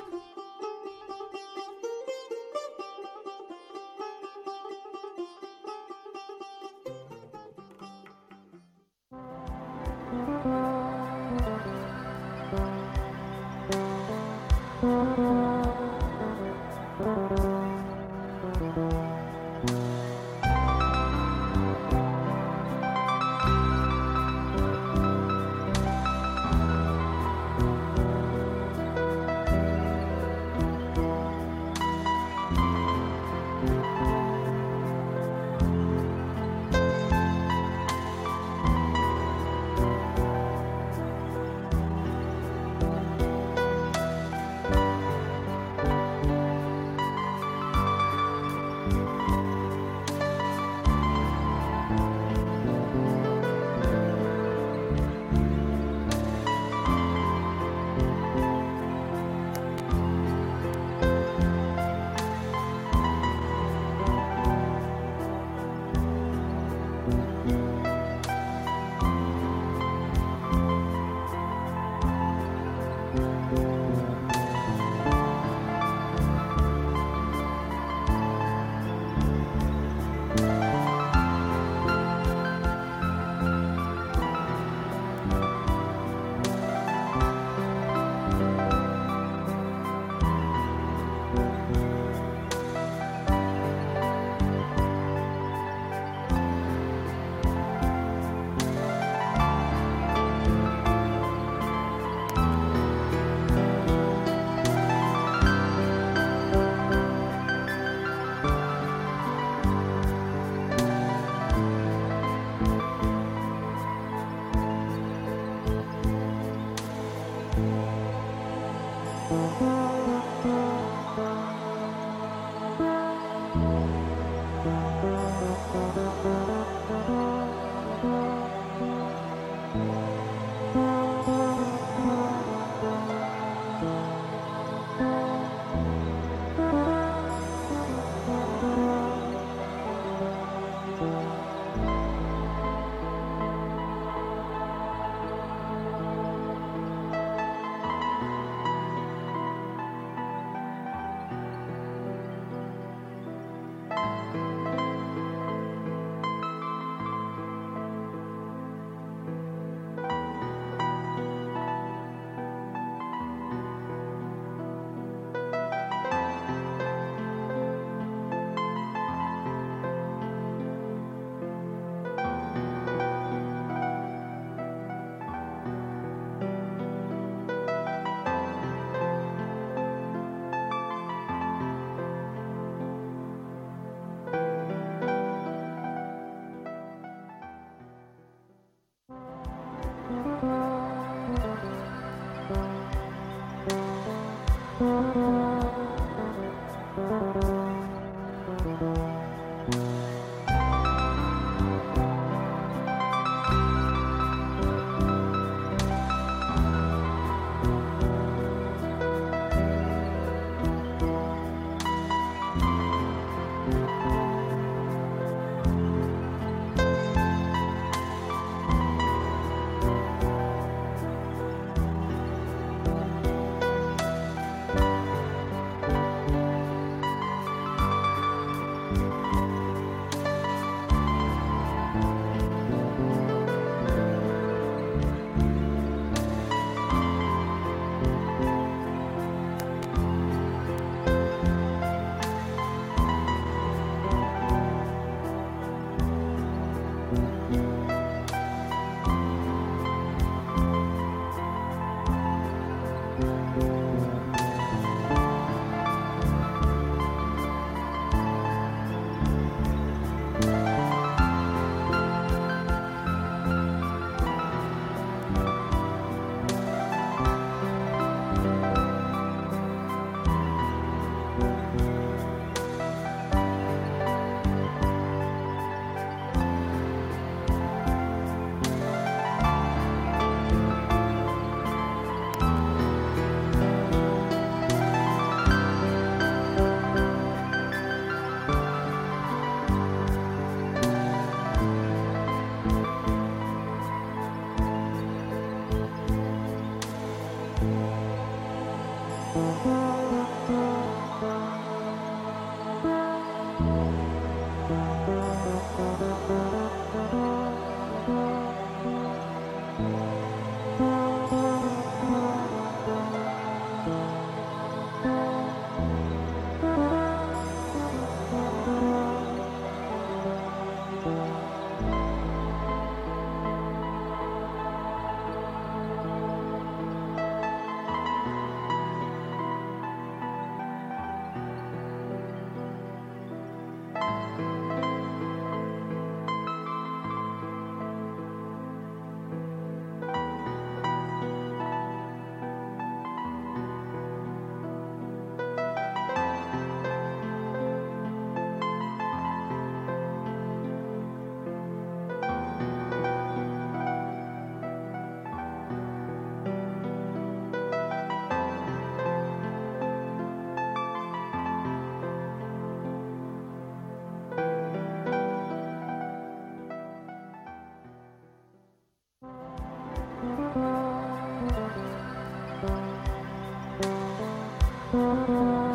Thank you.